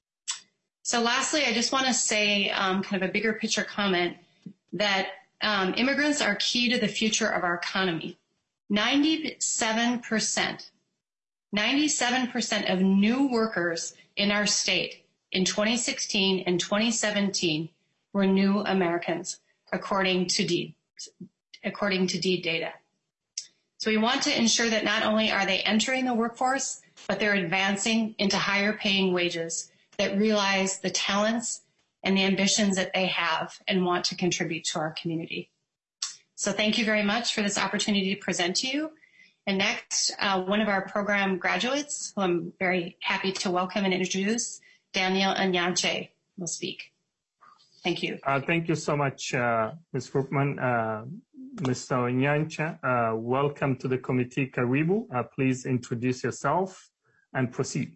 So lastly, I just want to say um, kind of a bigger picture comment that um, immigrants are key to the future of our economy. ninety-seven percent, ninety-seven percent of new workers in our state in twenty sixteen and twenty seventeen were new Americans, according to DEED, according to DEED data. So we want to ensure that not only are they entering the workforce, but they're advancing into higher paying wages that realize the talents and the ambitions that they have and want to contribute to our community. So thank you very much for this opportunity to present to you. And next, uh, one of our program graduates, who I'm very happy to welcome and introduce, Daniel Anyanche, will speak. Thank you. Uh, thank you so much, uh, Miz Ruppman. Uh, Mister Onyancha, uh, welcome to the committee. Karibu. Uh, please introduce yourself and proceed.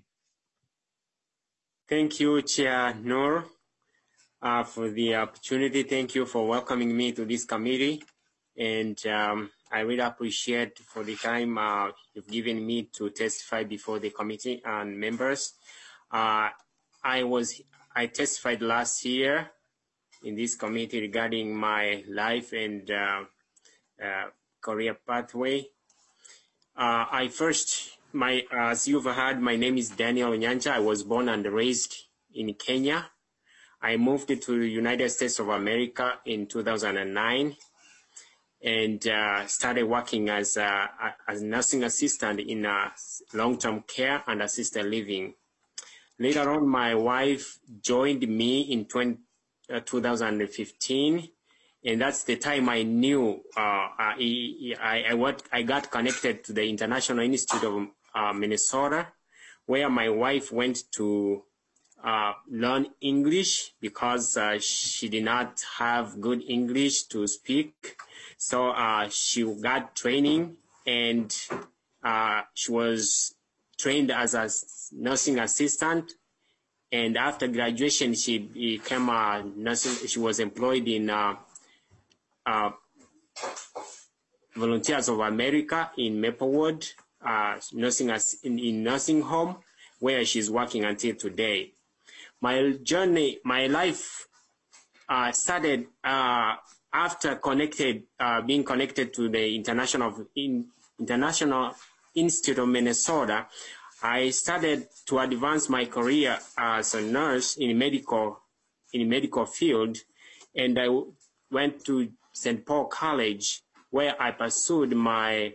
Thank you, Chair Noor, uh, for the opportunity. Thank you for welcoming me to this committee. And um, I really appreciate for the time uh, you've given me to testify before the committee and members. Uh, I was I testified last year in this committee regarding my life and uh, uh, career pathway. Uh, I first, my as you've heard, my name is Daniel Onyancha. I was born and raised in Kenya. I moved to the United States of America in two thousand nine and uh, started working as a, as a nursing assistant in uh, long-term care and assisted living. Later on, my wife joined me in twenty, uh, two thousand fifteen, and that's the time I knew uh, I, I, I, what, I got connected to the International Institute of uh, Minnesota, where my wife went to uh, learn English because uh, she did not have good English to speak. So uh, she got training, and uh, she was trained as a nursing assistant. And after graduation, she became a nursing, she was employed in uh, uh, Volunteers of America in Maplewood, uh, nursing as in, in nursing home, where she's working until today. My journey, my life uh, started uh, after connected, uh, being connected to the International, in, International Institute of Minnesota. I started to advance my career as a nurse in medical, in medical field, and I went to Saint Paul College, where I pursued my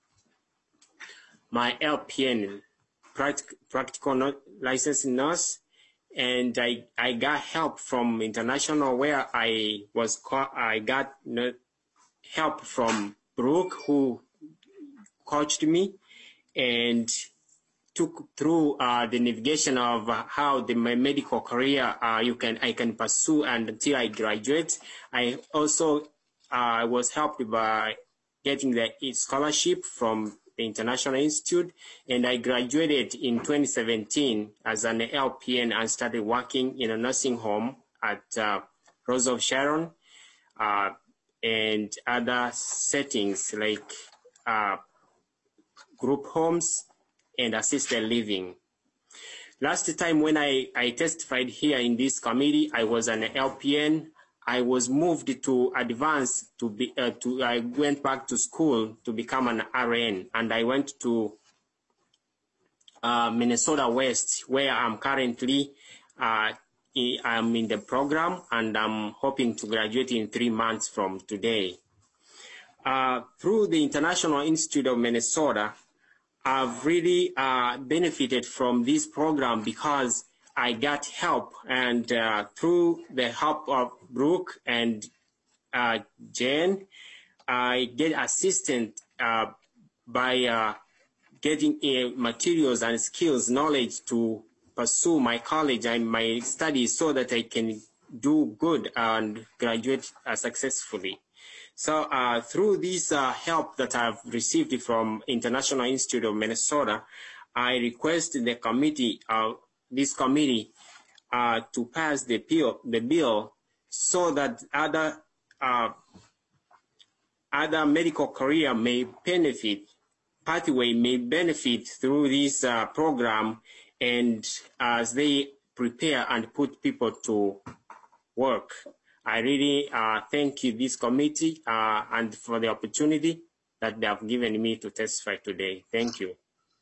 my L P N, practic, practical licensed nurse, and I I got help from international, where I was I got help from Brooke, who coached me and took through uh, the navigation of uh, how the my medical career uh, you can I can pursue, and until I graduate. I also uh, was helped by getting the scholarship from the International Institute, and I graduated in twenty seventeen as an L P N and started working in a nursing home at uh, Rose of Sharon uh, and other settings like uh, group homes and assisted living. Last time when I, I testified here in this committee, I was an L P N. I was moved to advance to be, uh, to, I went back to school to become an R N, and I went to uh, Minnesota West, where I'm currently, uh, I'm in the program, and I'm hoping to graduate in three months from today. Uh, through the International Institute of Minnesota, I've really uh, benefited from this program because I got help, and uh, through the help of Brooke and uh, Jen, I get assistance uh, by uh, getting uh, materials and skills, knowledge to pursue my college and my studies so that I can do good and graduate uh, successfully. So uh, through this uh, help that I've received from International Institute of Minnesota, I request the committee, uh, this committee, uh, to pass the bill, the bill, so that other uh, other medical career may benefit, pathway may benefit through this uh, program, and as they prepare and put people to work. I really uh, thank you, this committee, uh, and for the opportunity that they have given me to testify today. Thank you.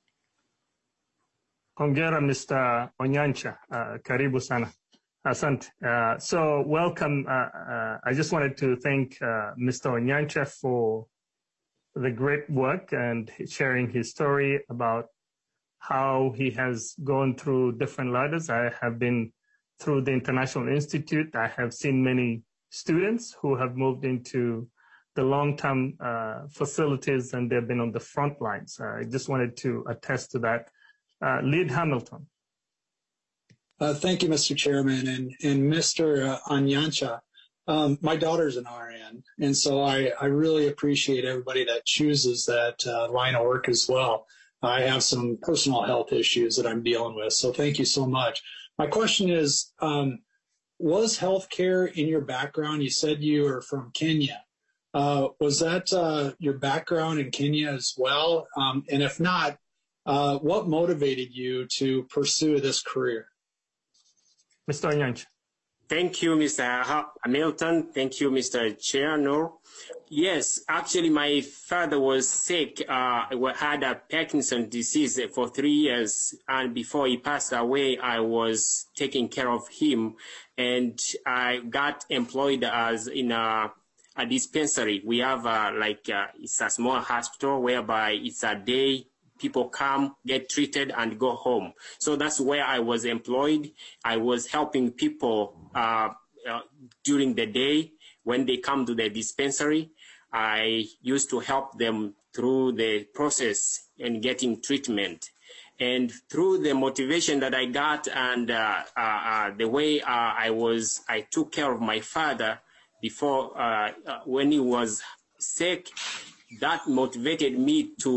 Hongera, Mister Onyancha. Uh, karibu sana. Asante. Uh, so welcome. Uh, uh, I just wanted to thank uh, Mister Onyancha for the great work and sharing his story about how he has gone through different ladders. I have been through the International Institute. I have seen many students who have moved into the long-term uh, facilities, and they've been on the front lines. Uh, I just wanted to attest to that. Uh, Lead Hamilton. Uh, thank you, Mister Chairman, and, and Mister Uh, Onyancha. Um, my daughter's an R N, and so I, I really appreciate everybody that chooses that uh, line of work as well. I have some personal health issues that I'm dealing with, so thank you so much. My question is, um, was healthcare in your background? You said you were from Kenya. Uh, was that uh, your background in Kenya as well? Um, and if not, uh, what motivated you to pursue this career? Mister Onyancha. Thank you, Mister Hamilton. Thank you, Mister Chair. No. Yes, actually, my father was sick, uh, had a Parkinson's disease for three years. And before he passed away, I was taking care of him. And I got employed as in a, a dispensary. We have a, like, a, it's a small hospital whereby it's a day. People come, get treated, and go home. So that's where I was employed. I was helping people uh, uh, during the day. When they come to the dispensary, I used to help them through the process and getting treatment. And through the motivation that I got and uh, uh, uh, the way uh, I was, I took care of my father before uh, uh, when he was sick, that motivated me to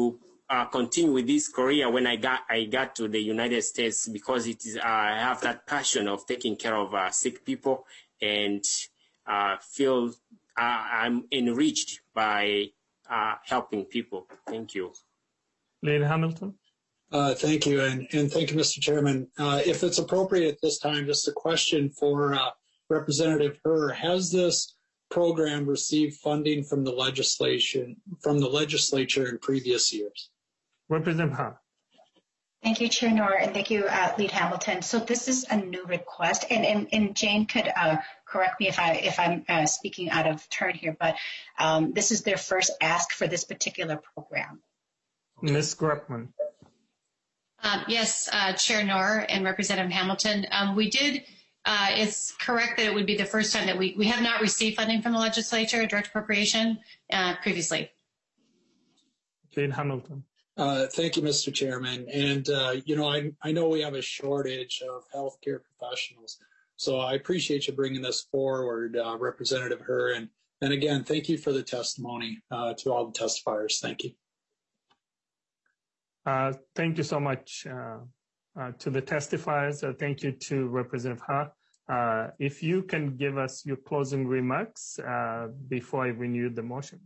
uh, continue with this career when I got I got to the United States, because it is uh, I have that passion of taking care of uh, sick people, and uh, feel uh, I'm enriched by uh, helping people. Thank you. Leader Hamilton. Uh, thank you, and, and thank you, Mister Chairman. Uh, if it's appropriate at this time, just a question for uh, Representative Herr. Has this program received funding from the legislation from the legislature in previous years? Representative Herr. Thank you, Chair Noor, and thank you, uh, Lead Hamilton. So this is a new request, and, and, and Jane could uh, correct me if, I, if I'm uh, speaking out of turn here, but um, this is their first ask for this particular program. Miz Grotman. Um, yes, uh, Chair Noor and Representative Hamilton. Um, we did, uh, it's correct that it would be the first time that we, we have not received funding from the legislature, direct appropriation, uh, previously. Leader Hamilton. Uh, thank you, Mister Chairman. And, uh, you know, I, I know we have a shortage of healthcare professionals, so I appreciate you bringing this forward, uh, Representative Herr. And, and again, thank you for the testimony uh, to all the testifiers. Thank you. Uh, thank you so much uh, uh, to the testifiers. Uh, thank you to Representative Herr. Uh, if you can give us your closing remarks uh, before I renew the motion.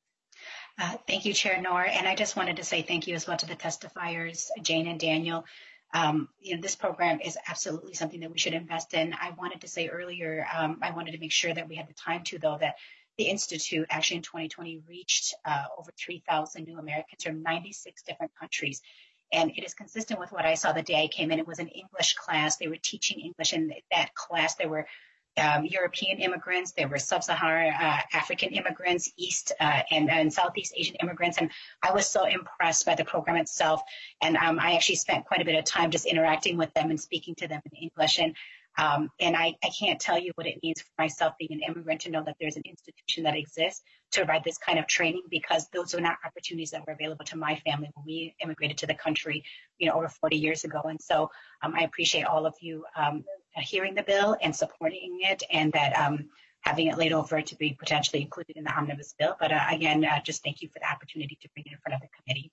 Uh, thank you, Chair Noor. And I just wanted to say thank you as well to the testifiers, Jane and Daniel. Um, you know, this program is absolutely something that we should invest in. I wanted to say earlier, um, I wanted to make sure that we had the time to, though, that the Institute actually in twenty twenty reached uh, over three thousand new Americans from ninety-six different countries. And it is consistent with what I saw the day I came in. It was an English class. They were teaching English. In that class, there were um, European immigrants, there were sub-Saharan uh, African immigrants, East uh, and, and Southeast Asian immigrants. And I was so impressed by the program itself. And um, I actually spent quite a bit of time just interacting with them and speaking to them in English. And Um, and I, I can't tell you what it means for myself being an immigrant to know that there's an institution that exists to provide this kind of training, because those are not opportunities that were available to my family when we immigrated to the country, you know, over forty years ago. And so um, I appreciate all of you um, hearing the bill and supporting it, and that um, having it laid over to be potentially included in the omnibus bill. But uh, again, uh, just thank you for the opportunity to bring it in front of the committee.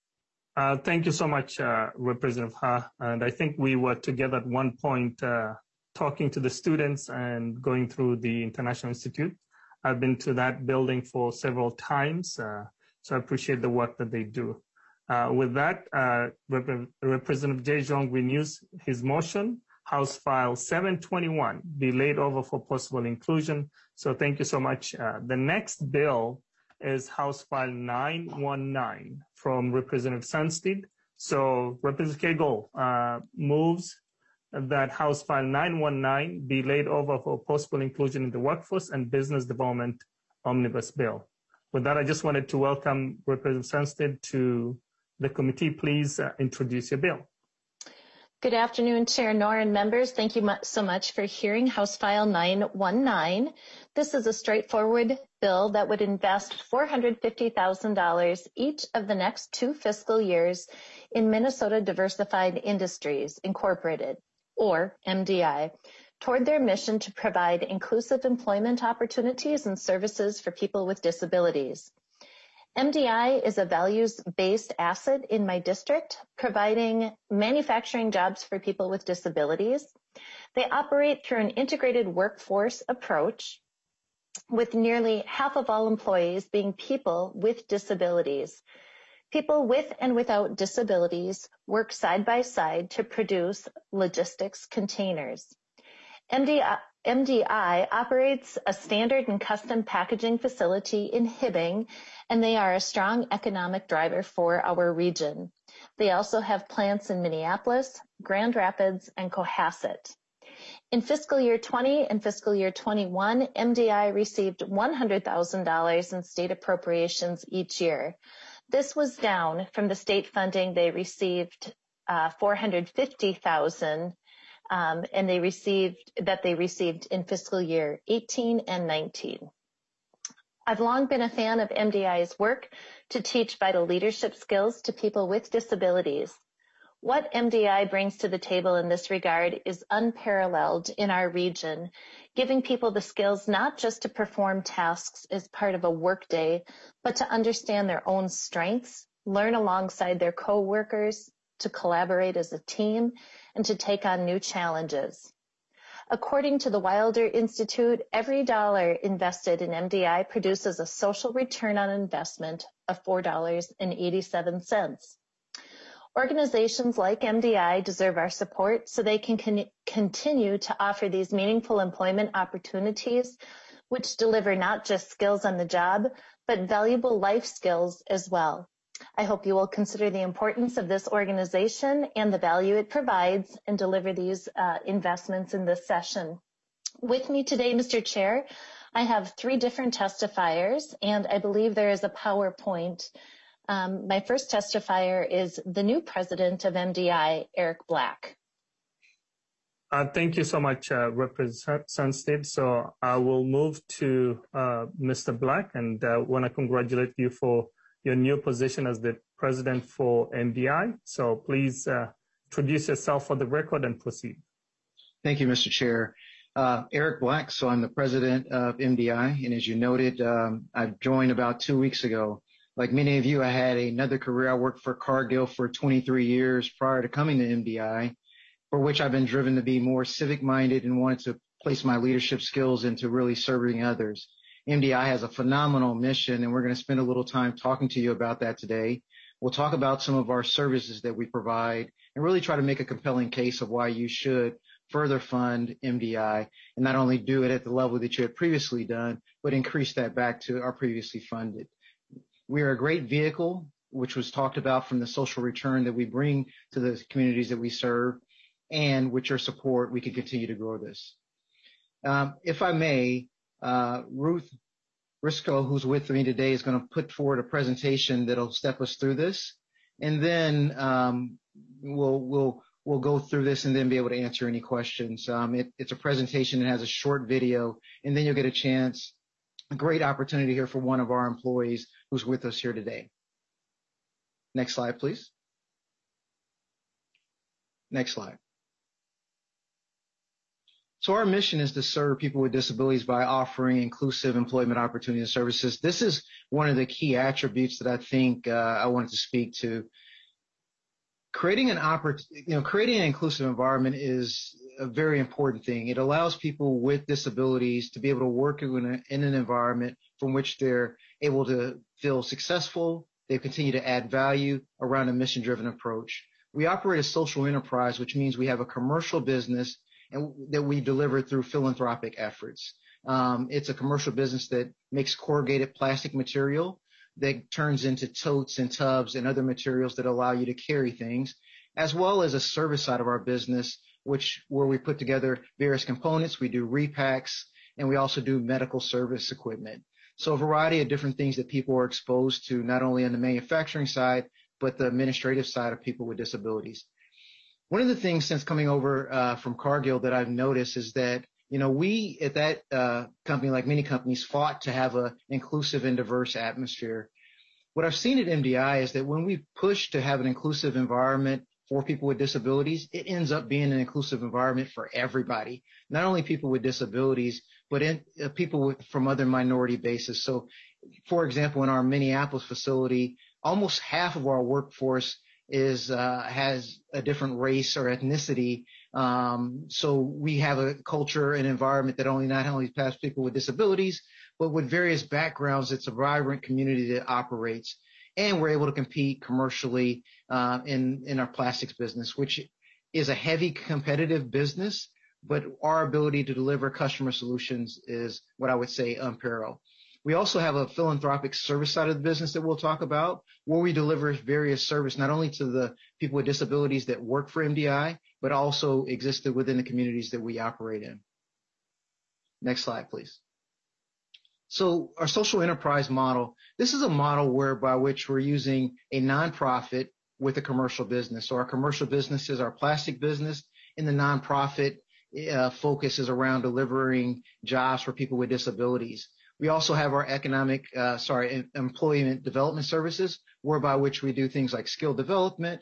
Uh, thank you so much, uh, Representative Herr. And I think we were together at one point uh, talking to the students and going through the International Institute. I've been to that building for several times, uh, so I appreciate the work that they do. Uh, with that, uh, Rep Representative Dae-Jung renews his motion, House File seven twenty-one, be laid over for possible inclusion. So thank you so much. Uh, the next bill is House File nine one nine from Representative Sunstein. So Representative Cagle uh, moves that House File nine one nine be laid over for possible inclusion in the Workforce and Business Development Omnibus Bill. With that, I just wanted to welcome Representative Sunstein to the committee. Please uh, introduce your bill. Good afternoon, Chair Noor and members. Thank you so much for hearing House File nine one nine. This is a straightforward bill that would invest four hundred fifty thousand dollars each of the next two fiscal years in Minnesota Diversified Industries, Incorporated, or M D I, toward their mission to provide inclusive employment opportunities and services for people with disabilities. M D I is a values-based asset in my district, providing manufacturing jobs for people with disabilities. They operate through an integrated workforce approach, with nearly half of all employees being people with disabilities. People with and without disabilities work side by side to produce logistics containers. M D I, M D I operates a standard and custom packaging facility in Hibbing, and they are a strong economic driver for our region. They also have plants in Minneapolis, Grand Rapids, and Cohasset. In fiscal year twenty and fiscal year twenty-one, M D I received one hundred thousand dollars in state appropriations each year. This was down from the state funding they received uh, four hundred fifty thousand dollars um, and they received that they received in fiscal year eighteen and nineteen. I've long been a fan of M D I's work to teach vital leadership skills to people with disabilities. What M D I brings to the table in this regard is unparalleled in our region, giving people the skills not just to perform tasks as part of a workday, but to understand their own strengths, learn alongside their co-workers, to collaborate as a team, and to take on new challenges. According to the Wilder Institute, every dollar invested in M D I produces a social return on investment of four dollars and eighty-seven cents. Organizations like M D I deserve our support so they can con- continue to offer these meaningful employment opportunities, which deliver not just skills on the job, but valuable life skills as well. I hope you will consider the importance of this organization and the value it provides and deliver these uh, investments in this session. With me today, Mister Chair, I have three different testifiers, and I believe there is a PowerPoint. Um, my first testifier is the new president of M D I, Eric Black. Uh, thank you so much, uh, Representative. So I will move to uh, Mister Black, and uh, want to congratulate you for your new position as the president for M D I. So please uh, introduce yourself for the record and proceed. Thank you, Mister Chair. Uh, Eric Black, so I'm the president of M D I, and as you noted, um, I've joined about two weeks ago. Like many of you, I had another career. I worked for Cargill for twenty-three years prior to coming to M D I, for which I've been driven to be more civic-minded and wanted to place my leadership skills into really serving others. M D I has a phenomenal mission, and we're going to spend a little time talking to you about that today. We'll talk about some of our services that we provide and really try to make a compelling case of why you should further fund M D I and not only do it at the level that you had previously done, but increase that back to our previously funded. We are a great vehicle, which was talked about from the social return that we bring to the communities that we serve, and with your support, we can continue to grow this. Um, if I may, Uh, Ruth Risco, who's with me today, is going to put forward a presentation that'll step us through this, and then um, we'll we'll we'll go through this and then be able to answer any questions. Um, it, it's a presentation that has a short video, and then you'll get a chance, a great opportunity here for one of our employees who's with us here today. Next slide, please. Next slide. So our mission is to serve people with disabilities by offering inclusive employment opportunities and services. This is one of the key attributes that I think uh, I wanted to speak to. Creating an oppor- you know, creating an inclusive environment is a very important thing. It allows people with disabilities to be able to work in, a, in an environment from which they're able to feel successful. They continue to add value around a mission-driven approach. We operate a social enterprise, which means we have a commercial business and that we deliver through philanthropic efforts. Um, it's a commercial business that makes corrugated plastic material that turns into totes and tubs and other materials that allow you to carry things, as well as a service side of our business, which where we put together various components. We do repacks, and we also do medical service equipment. So a variety of different things that people are exposed to, not only on the manufacturing side, but the administrative side of people with disabilities. One of the things since coming over uh, from Cargill that I've noticed is that, you know, we at that uh, company, like many companies, fought to have an inclusive and diverse atmosphere. What I've seen at M D I is that when we push to have an inclusive environment for people with disabilities, it ends up being an inclusive environment for everybody, not only people with disabilities, but in, uh, people with, from other minority bases. So, for example, in our Minneapolis facility, almost half of our workforce is uh, has a different race or ethnicity. Um, so we have a culture and environment that only not only has people with disabilities, but with various backgrounds. It's a vibrant community that operates, and we're able to compete commercially uh, in in our plastics business, which is a heavy competitive business. But our ability to deliver customer solutions is what I would say unparalleled. We also have a philanthropic service side of the business that we'll talk about, where we deliver various service not only to the people with disabilities that work for M D I, but also existed within the communities that we operate in. Next slide, please. So our social enterprise model, this is a model whereby which we're using a nonprofit with a commercial business. So our commercial business is our plastic business, and the nonprofit uh, focus is around delivering jobs for people with disabilities. We also have our economic, uh, sorry, employment development services, whereby which we do things like skill development.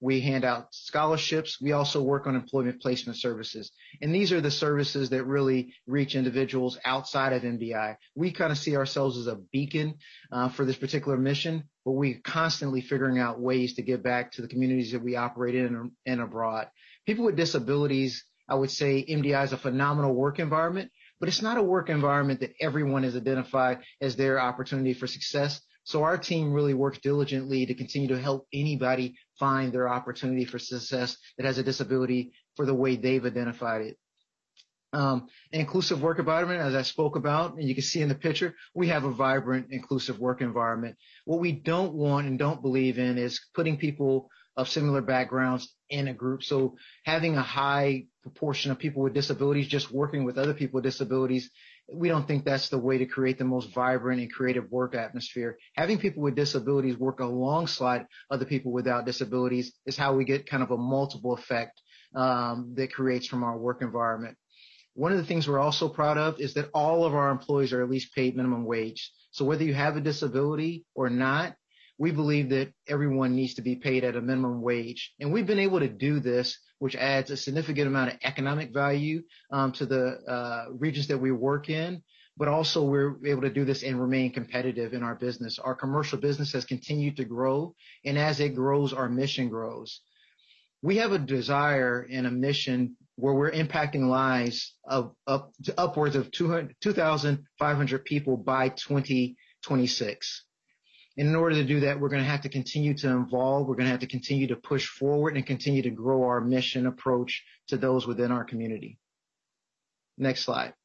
We hand out scholarships. We also work on employment placement services. And these are the services that really reach individuals outside of M D I. We kind of see ourselves as a beacon uh, for this particular mission, but we're constantly figuring out ways to give back to the communities that we operate in and abroad. People with disabilities, I would say M D I is a phenomenal work environment, but it's not a work environment that everyone has identified as their opportunity for success. So our team really works diligently to continue to help anybody find their opportunity for success that has a disability for the way they've identified it. Um, an inclusive work environment, as I spoke about, and you can see in the picture, we have a vibrant, inclusive work environment. What we don't want and don't believe in is putting people of similar backgrounds in a group. So having a high proportion of people with disabilities just working with other people with disabilities, we don't think that's the way to create the most vibrant and creative work atmosphere. Having people with disabilities work alongside other people without disabilities is how we get kind of a multiple effect um, that creates from our work environment. One of the things we're also proud of is that all of our employees are at least paid minimum wage. So whether you have a disability or not, we believe that everyone needs to be paid at a minimum wage. And we've been able to do this, which adds a significant amount of economic value um, to the uh, regions that we work in, but also we're able to do this and remain competitive in our business. Our commercial business has continued to grow, and as it grows, our mission grows. We have a desire and a mission where we're impacting lives of up to upwards of two thousand five hundred people by twenty twenty-six. And in order to do that, we're going to have to continue to evolve. We're going to have to continue to push forward and continue to grow our mission approach to those within our community. Next slide.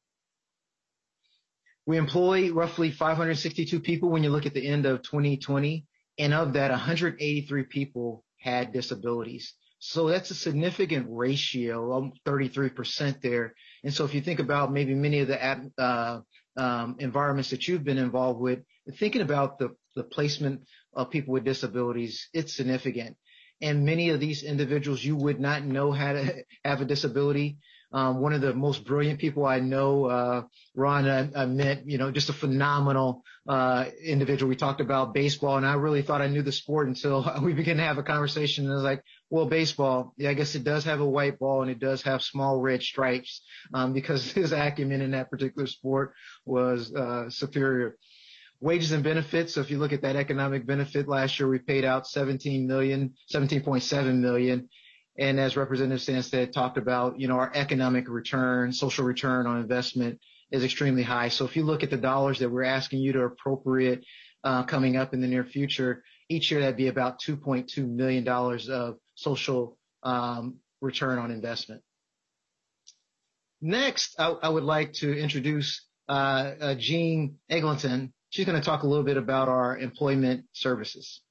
We employ roughly five hundred sixty-two people when you look at the end of twenty twenty, and of that, one hundred eighty-three people had disabilities. So that's a significant ratio, thirty-three percent there. And so if you think about maybe many of the uh, um, environments that you've been involved with, thinking about the, the placement of people with disabilities, it's significant. And many of these individuals you would not know how to have a disability. Um, one of the most brilliant people I know, uh, Ron, I, I met, you know, just a phenomenal uh, individual. We talked about baseball, and I really thought I knew the sport until we began to have a conversation. And I was like, well, baseball, yeah, I guess it does have a white ball and it does have small red stripes um, because his acumen in that particular sport was uh, superior. Wages and benefits. So if you look at that economic benefit, last year we paid out seventeen million, seventeen point seven million. And as Representative Sandsted talked about, you know, our economic return, social return on investment is extremely high. So if you look at the dollars that we're asking you to appropriate uh, coming up in the near future, each year that'd be about two point two million dollars of social um, return on investment. Next, I, I would like to introduce uh, uh, Jean Eglinton. She's going to talk a little bit about our employment services.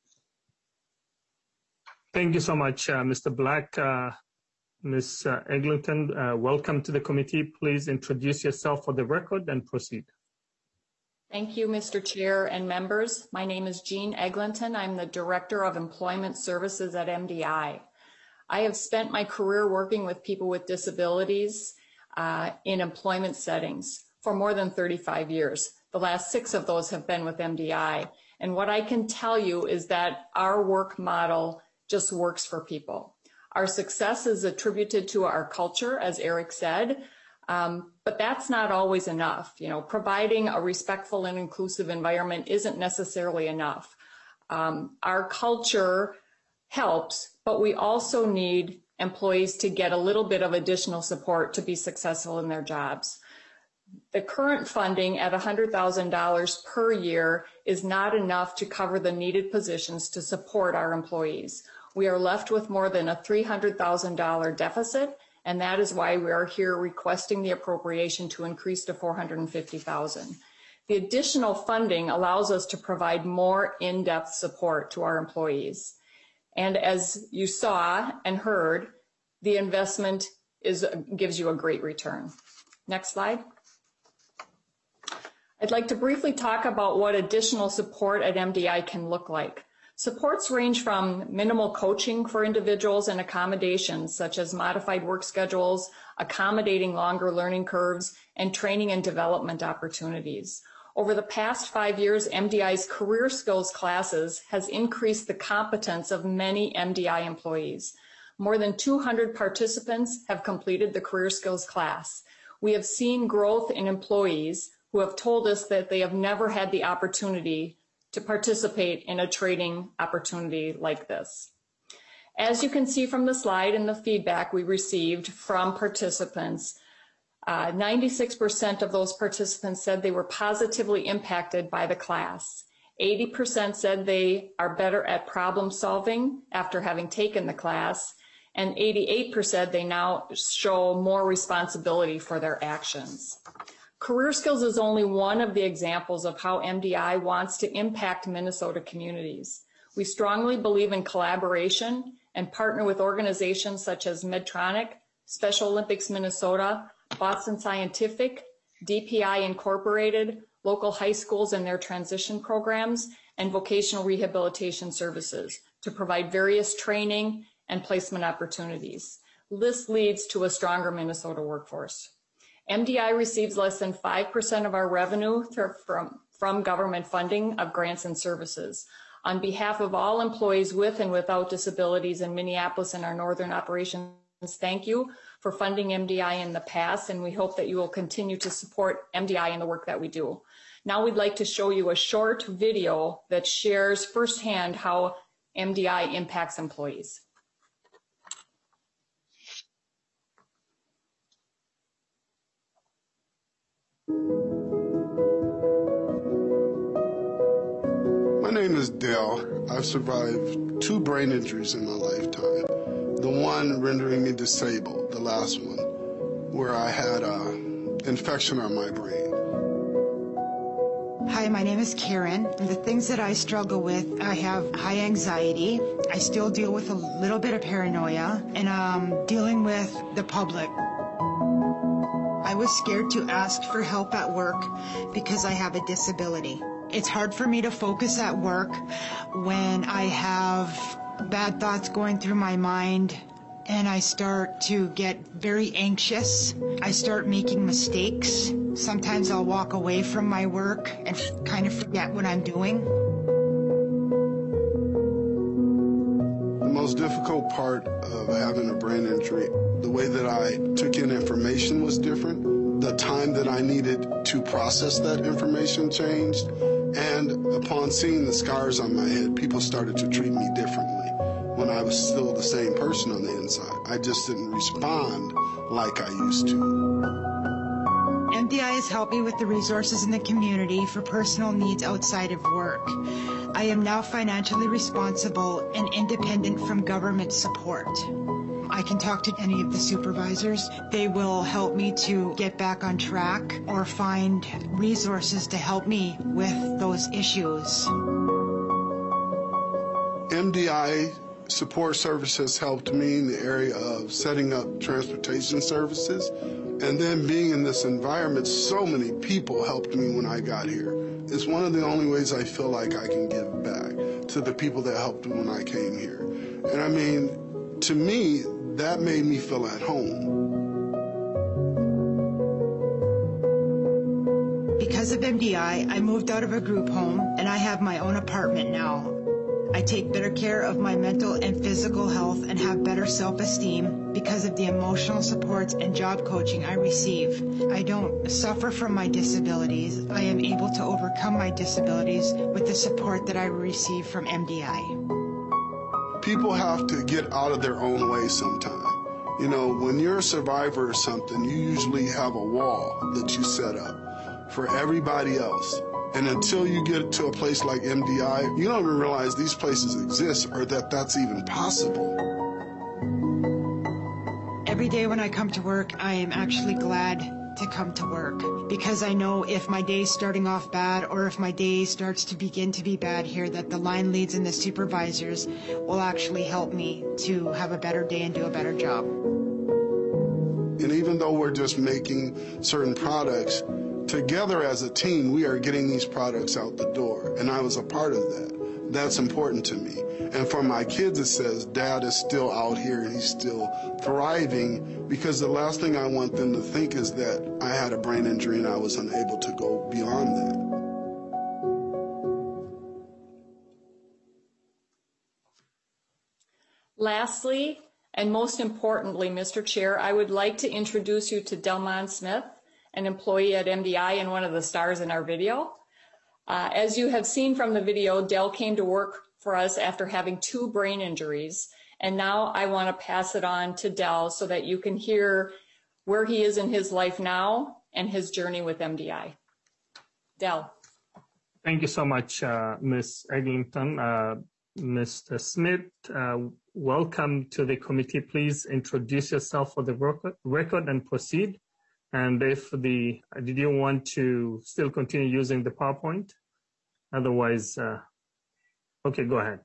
Thank you so much, uh, Mister Black. Uh, Miz Uh, Eglinton, uh, welcome to the committee. Please introduce yourself for the record and proceed. Thank you, Mister Chair and members. My name is Jean Eglinton. I'm the Director of Employment Services at M D I. I have spent my career working with people with disabilities uh, in employment settings for more than thirty-five years. The last six of those have been with M D I. And what I can tell you is that our work model just works for people. Our success is attributed to our culture, as Eric said, um, but that's not always enough. You know, providing a respectful and inclusive environment isn't necessarily enough. Um, our culture helps, but we also need employees to get a little bit of additional support to be successful in their jobs. The current funding at one hundred thousand dollars per year is not enough to cover the needed positions to support our employees. We are left with more than a three hundred thousand dollars deficit, and that is why we are here requesting the appropriation to increase to four hundred fifty thousand dollars. The additional funding allows us to provide more in-depth support to our employees. And as you saw and heard, the investment is, gives you a great return. Next slide. I'd like to briefly talk about what additional support at M D I can look like. Supports range from minimal coaching for individuals and accommodations such as modified work schedules, accommodating longer learning curves, and training and development opportunities. Over the past five years, M D I's career skills classes has increased the competence of many M D I employees. More than two hundred participants have completed the career skills class. We have seen growth in employees who have told us that they have never had the opportunity to participate in a training opportunity like this. As you can see from the slide and the feedback we received from participants, uh, ninety-six percent of those participants said they were positively impacted by the class. eighty percent said they are better at problem solving after having taken the class, and eighty-eight percent they now show more responsibility for their actions. Career Skills is only one of the examples of how M D I wants to impact Minnesota communities. We strongly believe in collaboration and partner with organizations such as Medtronic, Special Olympics Minnesota, Boston Scientific, D P I Incorporated, local high schools and their transition programs, and vocational rehabilitation services to provide various training and placement opportunities. This leads to a stronger Minnesota workforce. M D I receives less than five percent of our revenue from, from government funding of grants and services. On behalf of all employees with and without disabilities in Minneapolis and our northern operations, thank you for funding M D I in the past, and we hope that you will continue to support M D I in the work that we do. Now we'd like to show you a short video that shares firsthand how M D I impacts employees. My name is Dale. I've survived two brain injuries in my lifetime. The one rendering me disabled, the last one, where I had an infection on my brain. Hi, my name is Karen. And the things that I struggle with, I have high anxiety. I still deal with a little bit of paranoia, and I'm dealing with the public. I was scared to ask for help at work because I have a disability. It's hard for me to focus at work when I have bad thoughts going through my mind and I start to get very anxious. I start making mistakes. Sometimes I'll walk away from my work and kind of forget what I'm doing. The most difficult part of having a brain injury, the way that I took in information was different. The time that I needed to process that information changed. And upon seeing the scars on my head, people started to treat me differently when I was still the same person on the inside. I just didn't respond like I used to. M D I has helped me with the resources in the community for personal needs outside of work. I am now financially responsible and independent from government support. I can talk to any of the supervisors. They will help me to get back on track or find resources to help me with those issues. M D I support services helped me in the area of setting up transportation services. And then being in this environment, so many people helped me when I got here. It's one of the only ways I feel like I can give back to the people that helped me when I came here. And I mean, to me, that made me feel at home. Because of M D I, I moved out of a group home and I have my own apartment now. I take better care of my mental and physical health and have better self-esteem because of the emotional support and job coaching I receive. I don't suffer from my disabilities. I am able to overcome my disabilities with the support that I receive from M D I. People have to get out of their own way sometime. You know, when you're a survivor or something, you usually have a wall that you set up for everybody else. And until you get to a place like M D I, you don't even realize these places exist or that that's even possible. Every day when I come to work, I am actually glad to come to work because I know if my day's starting off bad or if my day starts to begin to be bad here, that the line leads and the supervisors will actually help me to have a better day and do a better job. And even though we're just making certain products, together as a team, we are getting these products out the door, and I was a part of that. That's important to me. And for my kids, it says, Dad is still out here and he's still thriving, because the last thing I want them to think is that I had a brain injury and I was unable to go beyond that. Lastly, and most importantly, Mister Chair, I would like to introduce you to Delmon Smith, an employee at M D I and one of the stars in our video. Uh, as you have seen from the video, Del came to work for us after having two brain injuries. And now I want to pass it on to Del so that you can hear where he is in his life now and his journey with M D I. Del. Thank you so much, uh, Miz Eglinton. Uh, Mister Smith, uh, welcome to the committee. Please introduce yourself for the record and proceed. And if the, did you want to still continue using the PowerPoint? Otherwise, uh, okay, go ahead.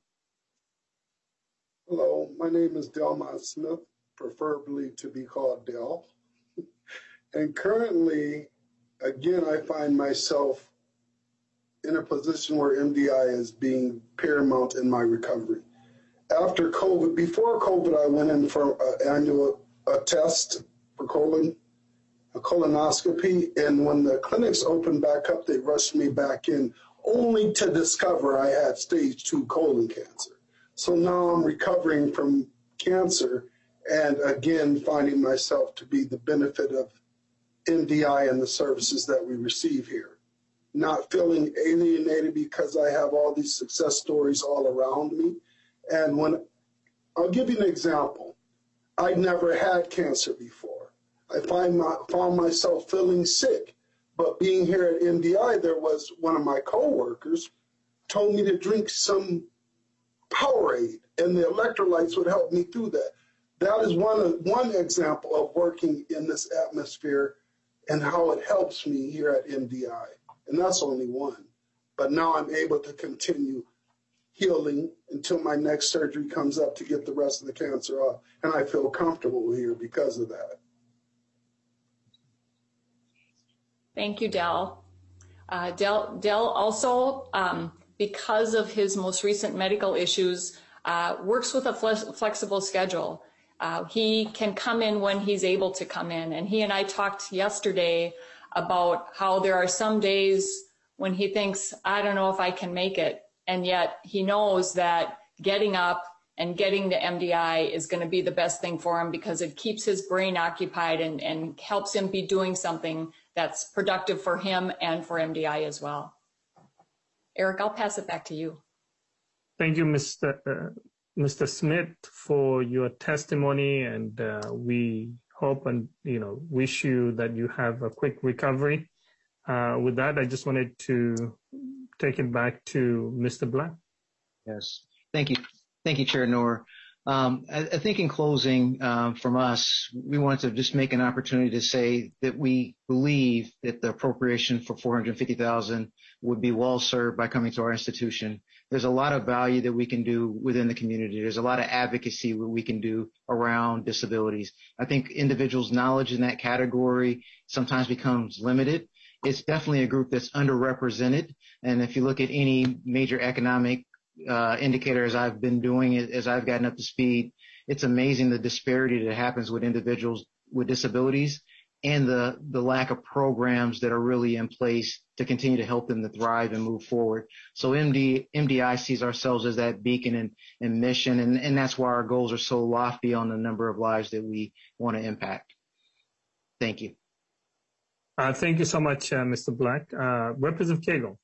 Hello, my name is Delmon Smith, preferably to be called Del. And currently, again, I find myself in a position where M D I is being paramount in my recovery. After COVID, before COVID, I went in for an annual a test for colon, a colonoscopy, and when the clinics opened back up, they rushed me back in, only to discover I had stage two colon cancer. So now I'm recovering from cancer and again finding myself to be the benefit of M D I and the services that we receive here. Not feeling alienated because I have all these success stories all around me. And when, I'll give you an example. I never had cancer before. I find my, found myself feeling sick, but being here at M D I, there was one of my coworkers told me to drink some Powerade, and the electrolytes would help me through that. That is one, one example of working in this atmosphere and how it helps me here at M D I. And that's only one. But now I'm able to continue healing until my next surgery comes up to get the rest of the cancer off. And I feel comfortable here because of that. Thank you, Del. Uh, Del, Del also, um, because of his most recent medical issues, uh, works with a flex flexible schedule. Uh, he can come in when he's able to come in. And he and I talked yesterday about how there are some days when he thinks, I don't know if I can make it. And yet he knows that getting up and getting to M D I is going to be the best thing for him because it keeps his brain occupied and, and helps him be doing something that's productive for him and for M D I as well. Eric, I'll pass it back to you. Thank you, Mister Uh, Mister Smith, for your testimony, and uh, we hope and you know wish you that you have a quick recovery. Uh, with that, I just wanted to take it back to Mister Black. Yes, thank you, thank you, Chair Noor. Um, I, I think in closing, um, from us, we want to just make an opportunity to say that we believe that the appropriation for four hundred fifty thousand dollars would be well served by coming to our institution. There's a lot of value that we can do within the community. There's a lot of advocacy that we can do around disabilities. I think individuals' knowledge in that category sometimes becomes limited. It's definitely a group that's underrepresented. And if you look at any major economic uh, indicator, as I've been doing, as I've gotten up to speed, it's amazing the disparity that happens with individuals with disabilities and the, the lack of programs that are really in place to continue to help them to thrive and move forward. So M D, M D I sees ourselves as that beacon and, and mission, and, and that's why our goals are so lofty on the number of lives that we want to impact. Thank you. Uh, thank you so much, uh, Mister Black. Uh, Representative Cagle.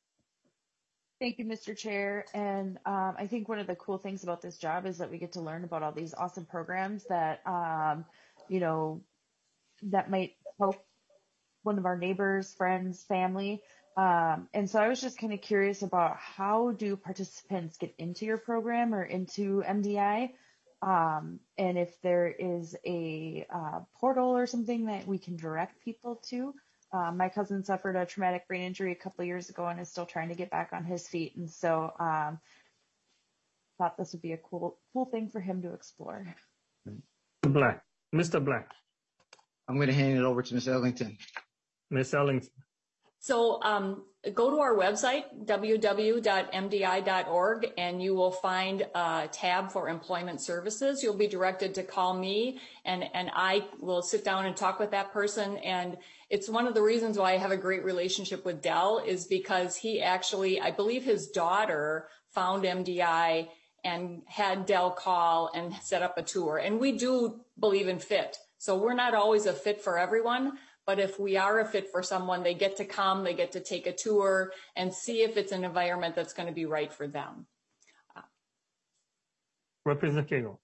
Thank you, Mister Chair. And um, I think one of the cool things about this job is that we get to learn about all these awesome programs that, um, you know, that might help one of our neighbors, friends, family. Um, and so I was just kind of curious about how do participants get into your program or into M D I? Um, and if there is a uh, portal or something that we can direct people to. Uh, my cousin suffered a traumatic brain injury a couple of years ago and is still trying to get back on his feet. And so um, thought this would be a cool, cool thing for him to explore. Black, Mister Black. I'm going to hand it over to Miz Ellington. Miz Ellington. So um, go to our website, w w w dot m d i dot org, and you will find a tab for employment services. You'll be directed to call me, and, and I will sit down and talk with that person. And it's one of the reasons why I have a great relationship with Del is because he actually, I believe his daughter found M D I and had Dell call and set up a tour. And we do believe in fit. So we're not always a fit for everyone, but if we are a fit for someone, they get to come, they get to take a tour and see if it's an environment that's going to be right for them. Representative Cagle.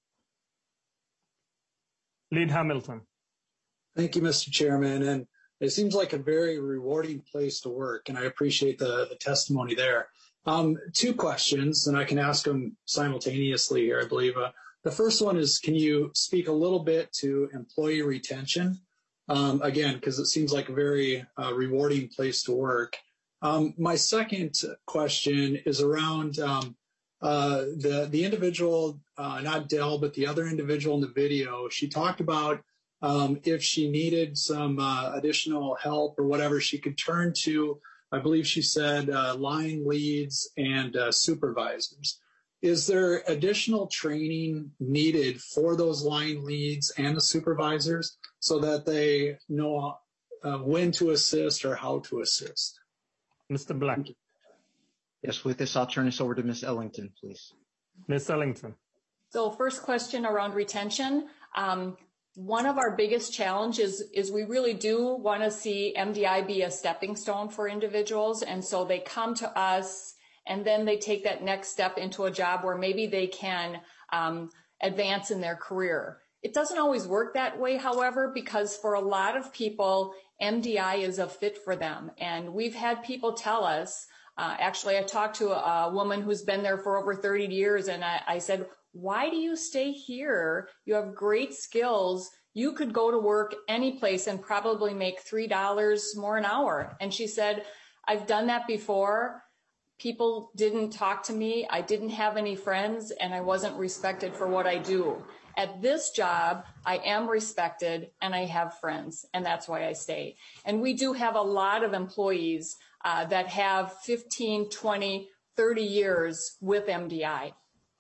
Lead Hamilton. Thank you, Mister Chairman. And it seems like a very rewarding place to work, and I appreciate the, the testimony there. Um, two questions, and I can ask them simultaneously here, I believe. Uh, the first one is, can you speak a little bit to employee retention? Um, again, because it seems like a very uh, rewarding place to work. Um, my second question is around um, uh, the, the individual, uh, not Dell, but the other individual in the video. She talked about um, if she needed some uh, additional help or whatever, she could turn to, I believe she said, uh, line leads and uh, supervisors. Is there additional training needed for those line leads and the supervisors so that they know uh, when to assist or how to assist? Mister Black. Yes, with this, I'll turn this over to Miz Ellington, please. Miz Ellington. So first question around retention. Um, one of our biggest challenges is we really do want to see M D I be a stepping stone for individuals. And so they come to us and then they take that next step into a job where maybe they can um, advance in their career. It doesn't always work that way, however, because for a lot of people, M D I is a fit for them. And we've had people tell us, uh, actually, I talked to a, a woman who's been there for over thirty years, and I, I said, why do you stay here? You have great skills. You could go to work any place and probably make three dollars more an hour. And she said, I've done that before. People didn't talk to me. I didn't have any friends, and I wasn't respected for what I do. At this job, I am respected and I have friends, and that's why I stay. And we do have a lot of employees uh, that have fifteen, twenty, thirty years with M D I.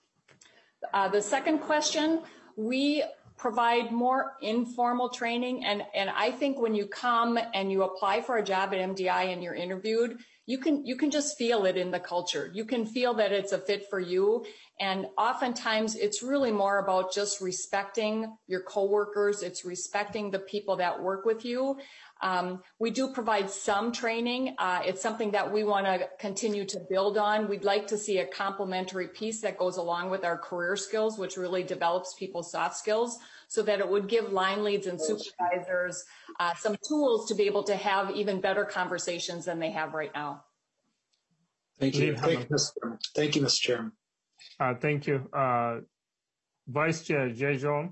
Uh, the second question, we provide more informal training, and, and I think when you come and you apply for a job at M D I and you're interviewed, you can you can just feel it in the culture. You can feel that it's a fit for you. And oftentimes it's really more about just respecting your coworkers. It's respecting the people that work with you. Um, we do provide some training. Uh, it's something that we want to continue to build on. We'd like to see a complementary piece that goes along with our career skills, which really develops people's soft skills, so that it would give line leads and supervisors uh, some tools to be able to have even better conversations than they have right now. Thank you. Thank you, Mister Thank you, Mister Chairman. Uh, thank you. Uh, Vice Chair Jejon.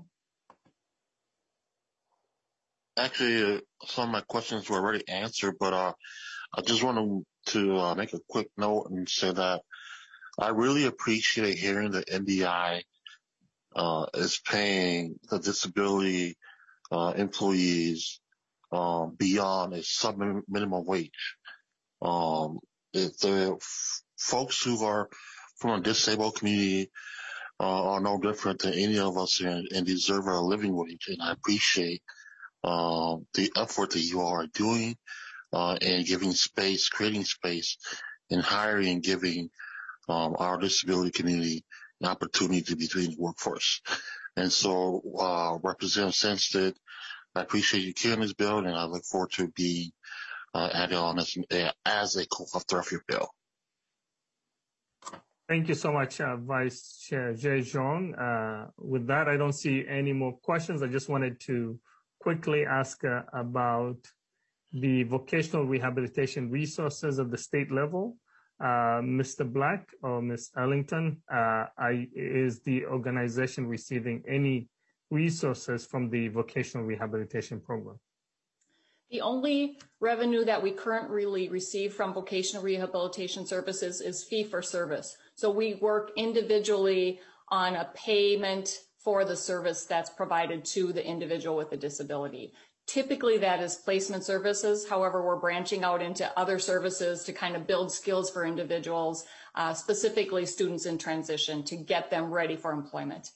Actually, uh, some of my questions were already answered, but uh, I just want to uh, make a quick note and say that I really appreciate hearing that M D I uh, is paying the disability uh, employees um, beyond a sub-minimum wage. Um, if the f- folks who are from a disabled community uh, are no different than any of us and, and deserve a living wage, and I appreciate Uh, the effort that you all are doing uh, and giving space, creating space, and hiring and giving um, our disability community an opportunity to be in the workforce. And so, uh, Representative Sengstedt, I appreciate you carrying this bill, and I look forward to being uh, added on as, as a co-author of your bill. Thank you so much, uh, Vice Chair Jejon. Uh, with that, I don't see any more questions. I just wanted to quickly ask uh, about the vocational rehabilitation resources at the state level. Uh, Mister Black or Miz Ellington, uh, I, is the organization receiving any resources from the vocational rehabilitation program? The only revenue that we currently receive from vocational rehabilitation services is fee for service. So we work individually on a payment for the service that's provided to the individual with a disability. Typically that is placement services. However, we're branching out into other services to kind of build skills for individuals, uh, specifically students in transition, to get them ready for employment.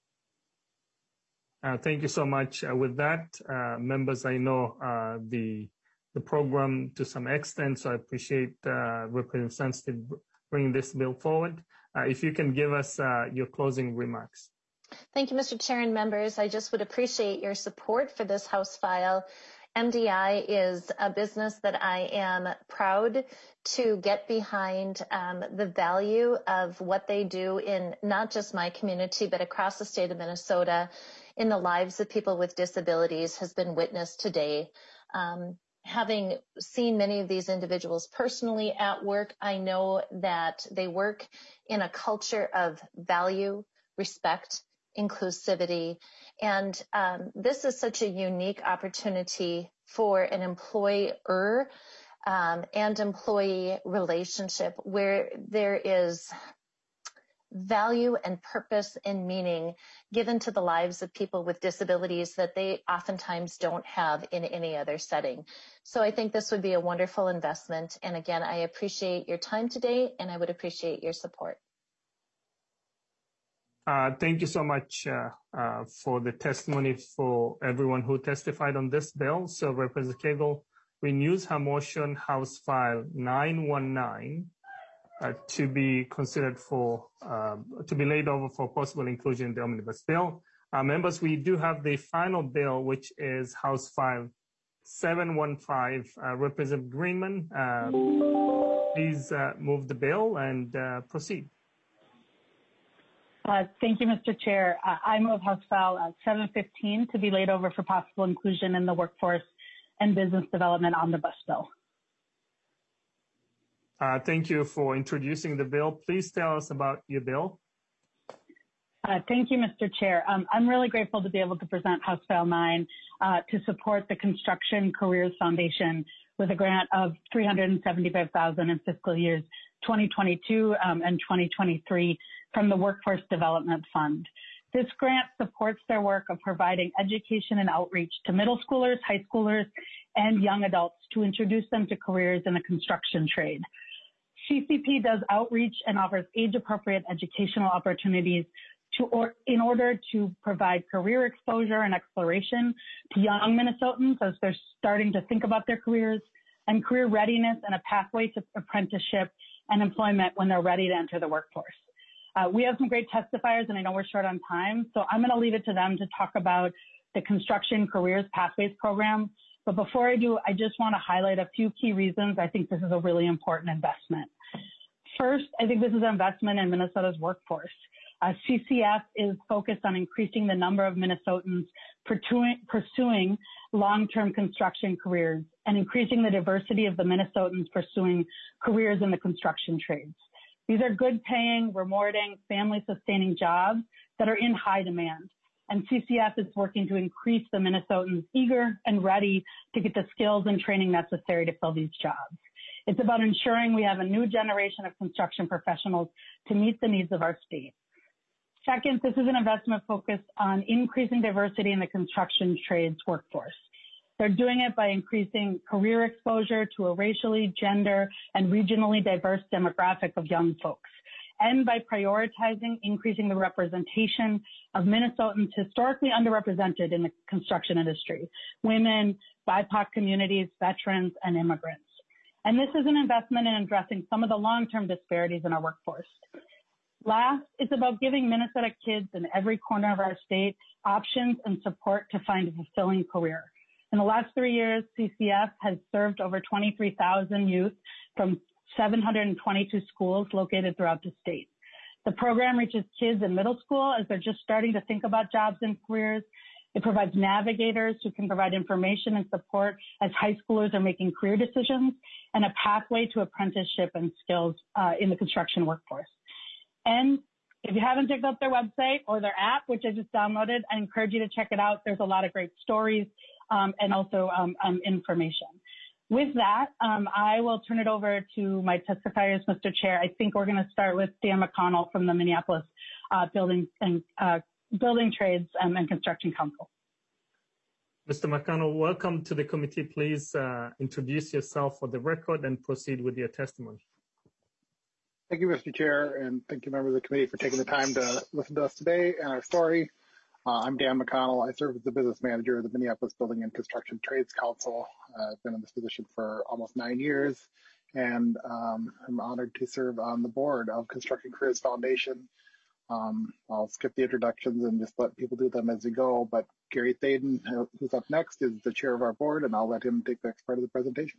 Uh, thank you so much. Uh, with that, uh, members, I know uh, the the program to some extent, so I appreciate uh, Representative Sengstedt bringing this bill forward. Uh, if you can give us uh, your closing remarks. Thank you, Mister Chair and members. I just would appreciate your support for this House file. M D I is a business that I am proud to get behind. Um, the value of what they do in not just my community, but across the state of Minnesota in the lives of people with disabilities has been witnessed today. Um, having seen many of these individuals personally at work, I know that they work in a culture of value, respect, inclusivity. And um, this is such a unique opportunity for an employer um, and employee relationship where there is value and purpose and meaning given to the lives of people with disabilities that they oftentimes don't have in any other setting. So I think this would be a wonderful investment. And again, I appreciate your time today, and I would appreciate your support. Uh, thank you so much uh, uh, for the testimony for everyone who testified on this bill. So Representative Cagle renews her motion, House File nine one nine, uh, to be considered for, uh, to be laid over for possible inclusion in the omnibus bill. Uh, members, we do have the final bill, which is House File seven one five. Uh, Representative Greenman, uh, please uh, move the bill and uh, proceed. Uh, thank you, Mister Chair. Uh, I move House File uh, seven fifteen to be laid over for possible inclusion in the Workforce and Business Development Omnibus Bill. Uh, thank you for introducing the bill. Please tell us about your bill. Uh, thank you, Mister Chair. Um, I'm really grateful to be able to present House File nine uh, to support the Construction Careers Foundation with a grant of three hundred seventy-five thousand dollars in fiscal years twenty twenty-two um, and twenty twenty-three from the Workforce Development Fund. This grant supports their work of providing education and outreach to middle schoolers, high schoolers, and young adults to introduce them to careers in the construction trade. C C P does outreach and offers age-appropriate educational opportunities to, or, in order to provide career exposure and exploration to young Minnesotans as they're starting to think about their careers, and career readiness and a pathway to apprenticeship and employment when they're ready to enter the workforce. Uh, we have some great testifiers, and I know we're short on time, so I'm going to leave it to them to talk about the Construction Careers Pathways Program. But before I do, I just want to highlight a few key reasons I think this is a really important investment. First, I think this is an investment in Minnesota's workforce. Uh, C C F is focused on increasing the number of Minnesotans pursuing, pursuing long-term construction careers and increasing the diversity of the Minnesotans pursuing careers in the construction trades. These are good-paying, rewarding, family-sustaining jobs that are in high demand. And C C F is working to increase the Minnesotans eager and ready to get the skills and training necessary to fill these jobs. It's about ensuring we have a new generation of construction professionals to meet the needs of our state. Second, this is an investment focused on increasing diversity in the construction trades workforce. They're doing it by increasing career exposure to a racially, gender, and regionally diverse demographic of young folks, and by prioritizing increasing the representation of Minnesotans historically underrepresented in the construction industry, women, B I P O C communities, veterans, and immigrants. And this is an investment in addressing some of the long-term disparities in our workforce. Last, it's about giving Minnesota kids in every corner of our state options and support to find a fulfilling career. In the last three years, C C F has served over twenty-three thousand youth from seven hundred twenty-two schools located throughout the state. The program reaches kids in middle school as they're just starting to think about jobs and careers. It provides navigators who can provide information and support as high schoolers are making career decisions, and a pathway to apprenticeship and skills uh, in the construction workforce. And if you haven't checked out their website or their app, which I just downloaded, I encourage you to check it out. There's a lot of great stories um, and also um, um, information. With that, um, I will turn it over to my testifiers, Mister Chair. I think we're going to start with Dan McConnell from the Minneapolis uh, Building and uh, Building Trades um, and Construction Council. Mister McConnell, welcome to the committee. Please uh, introduce yourself for the record and proceed with your testimony. Thank you, Mister Chair, and thank you, members of the committee, for taking the time to listen to us today and our story. Uh, I'm Dan McConnell. I serve as the business manager of the Minneapolis Building and Construction Trades Council. Uh, I've been in this position for almost nine years, and um, I'm honored to serve on the board of Construction Careers Foundation. Um, I'll skip the introductions and just let people do them as they go, but Gary Thaden, who's up next, is the chair of our board, and I'll let him take the next part of the presentation.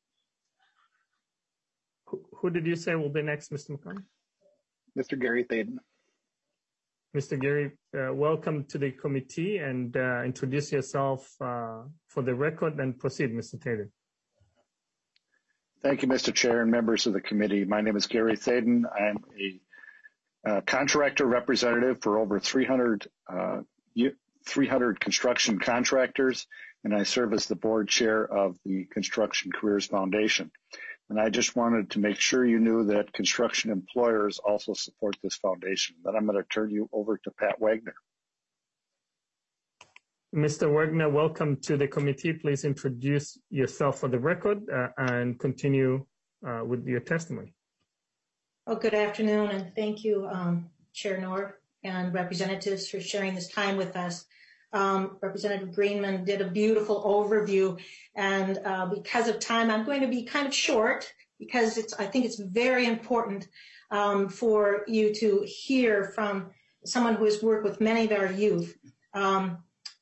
Who, who did you say will be next, Mister McConnell? Mister Gary Thaden. Mister Gary, uh, welcome to the committee, and uh, introduce yourself uh, for the record and proceed, Mister Thaden. Thank you, Mister Chair and members of the committee. My name is Gary Thaden. I'm a uh, contractor representative for over three hundred, uh, three hundred construction contractors, and I serve as the board chair of the Construction Careers Foundation. And I just wanted to make sure you knew that construction employers also support this foundation. Then I'm going to turn you over to Pat Wagner. Mister Wagner, welcome to the committee. Please introduce yourself for the record uh, and continue uh, with your testimony. Well, good afternoon, and thank you, um, Chair Noor and representatives for sharing this time with us. Um, Representative Greenman did a beautiful overview, and uh, because of time, I'm going to be kind of short because it's, I think it's very important um, for you to hear from someone who has worked with many of our youth. Um,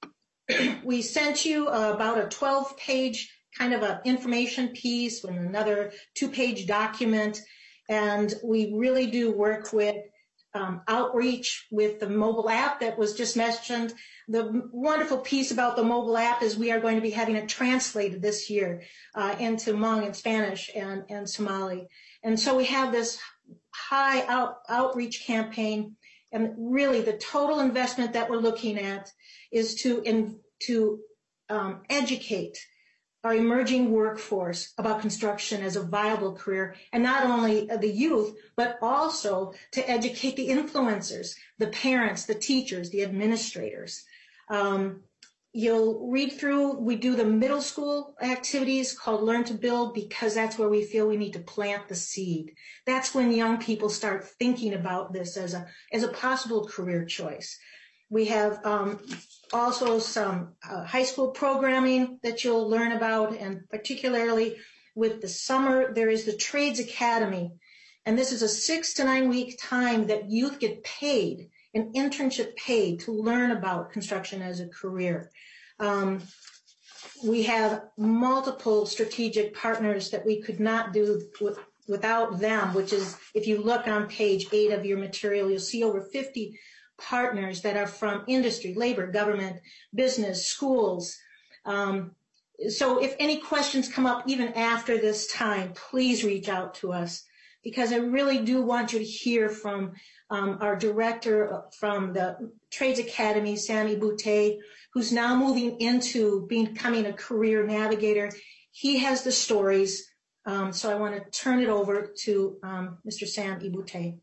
we sent you uh, about a twelve page kind of an information piece with another two page document, and we really do work with Um, outreach with the mobile app that was just mentioned. The wonderful piece about the mobile app is we are going to be having it translated this year uh, into Hmong and Spanish and, and Somali. And so we have this high out, outreach campaign, and really the total investment that we're looking at is to, in, to um, educate our emerging workforce about construction as a viable career, and not only the youth, but also to educate the influencers, the parents, the teachers, the administrators. Um, you'll read through, we do the middle school activities called Learn to Build because that's where we feel we need to plant the seed. That's when young people start thinking about this as a, as a possible career choice. We have um, also some uh, high school programming that you'll learn about, and particularly with the summer, there is the Trades Academy. And this is a six to nine week time that youth get paid, an internship paid to learn about construction as a career. Um, we have multiple strategic partners that we could not do with, without them, which is, if you look on page eight of your material, you'll see over fifty partners that are from industry, labor, government, business, schools. Um, so if any questions come up even after this time, please reach out to us, because I really do want you to hear from um, our director from the Trades Academy, Sami Boutte, who's now moving into becoming a career navigator. He has the stories, um, so I want to turn it over to um, Mister Sam Ibute.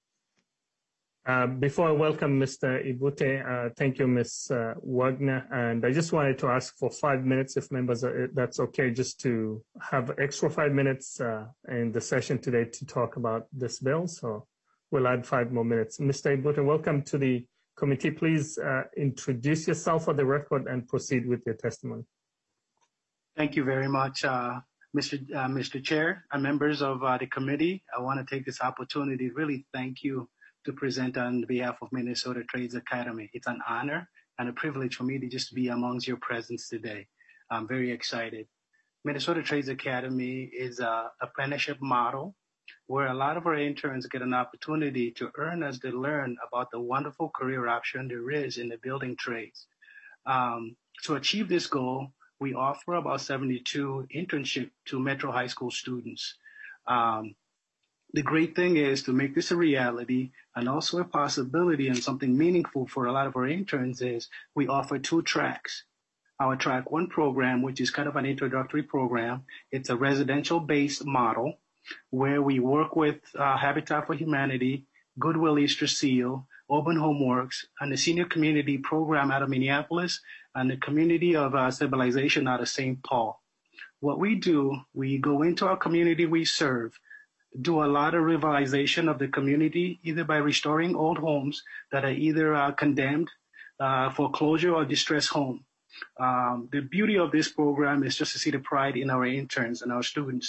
Uh, before I welcome Mister Ibute, uh, thank you, Miz Uh, Wagner. And I just wanted to ask for five minutes, if members, are, that's okay, just to have extra five minutes uh, in the session today to talk about this bill. So we'll add five more minutes. Mister Ibute, welcome to the committee. Please uh, introduce yourself for the record and proceed with your testimony. Thank you very much, uh, Mister Uh, Mister Chair and members of uh, the committee. I want to take this opportunity to really thank you to present on behalf of Minnesota Trades Academy. It's an honor and a privilege for me to just be amongst your presence today. I'm very excited. Minnesota Trades Academy is a apprenticeship model where a lot of our interns get an opportunity to earn as they learn about the wonderful career option there is in the building trades. Um, to achieve this goal, we offer about seventy-two internships to Metro High School students. Um, The great thing is to make this a reality and also a possibility and something meaningful for a lot of our interns is we offer two tracks. Our track one program, which is kind of an introductory program, it's a residential based model where we work with uh, Habitat for Humanity, Goodwill Easter Seal, Urban Homeworks, and the senior community program out of Minneapolis and the community of uh, civilization out of Saint Paul. What we do, we go into our community we serve, do a lot of revitalization of the community, either by restoring old homes that are either uh, condemned, uh, foreclosure, or distressed home. Um, the beauty of this program is just to see the pride in our interns and our students.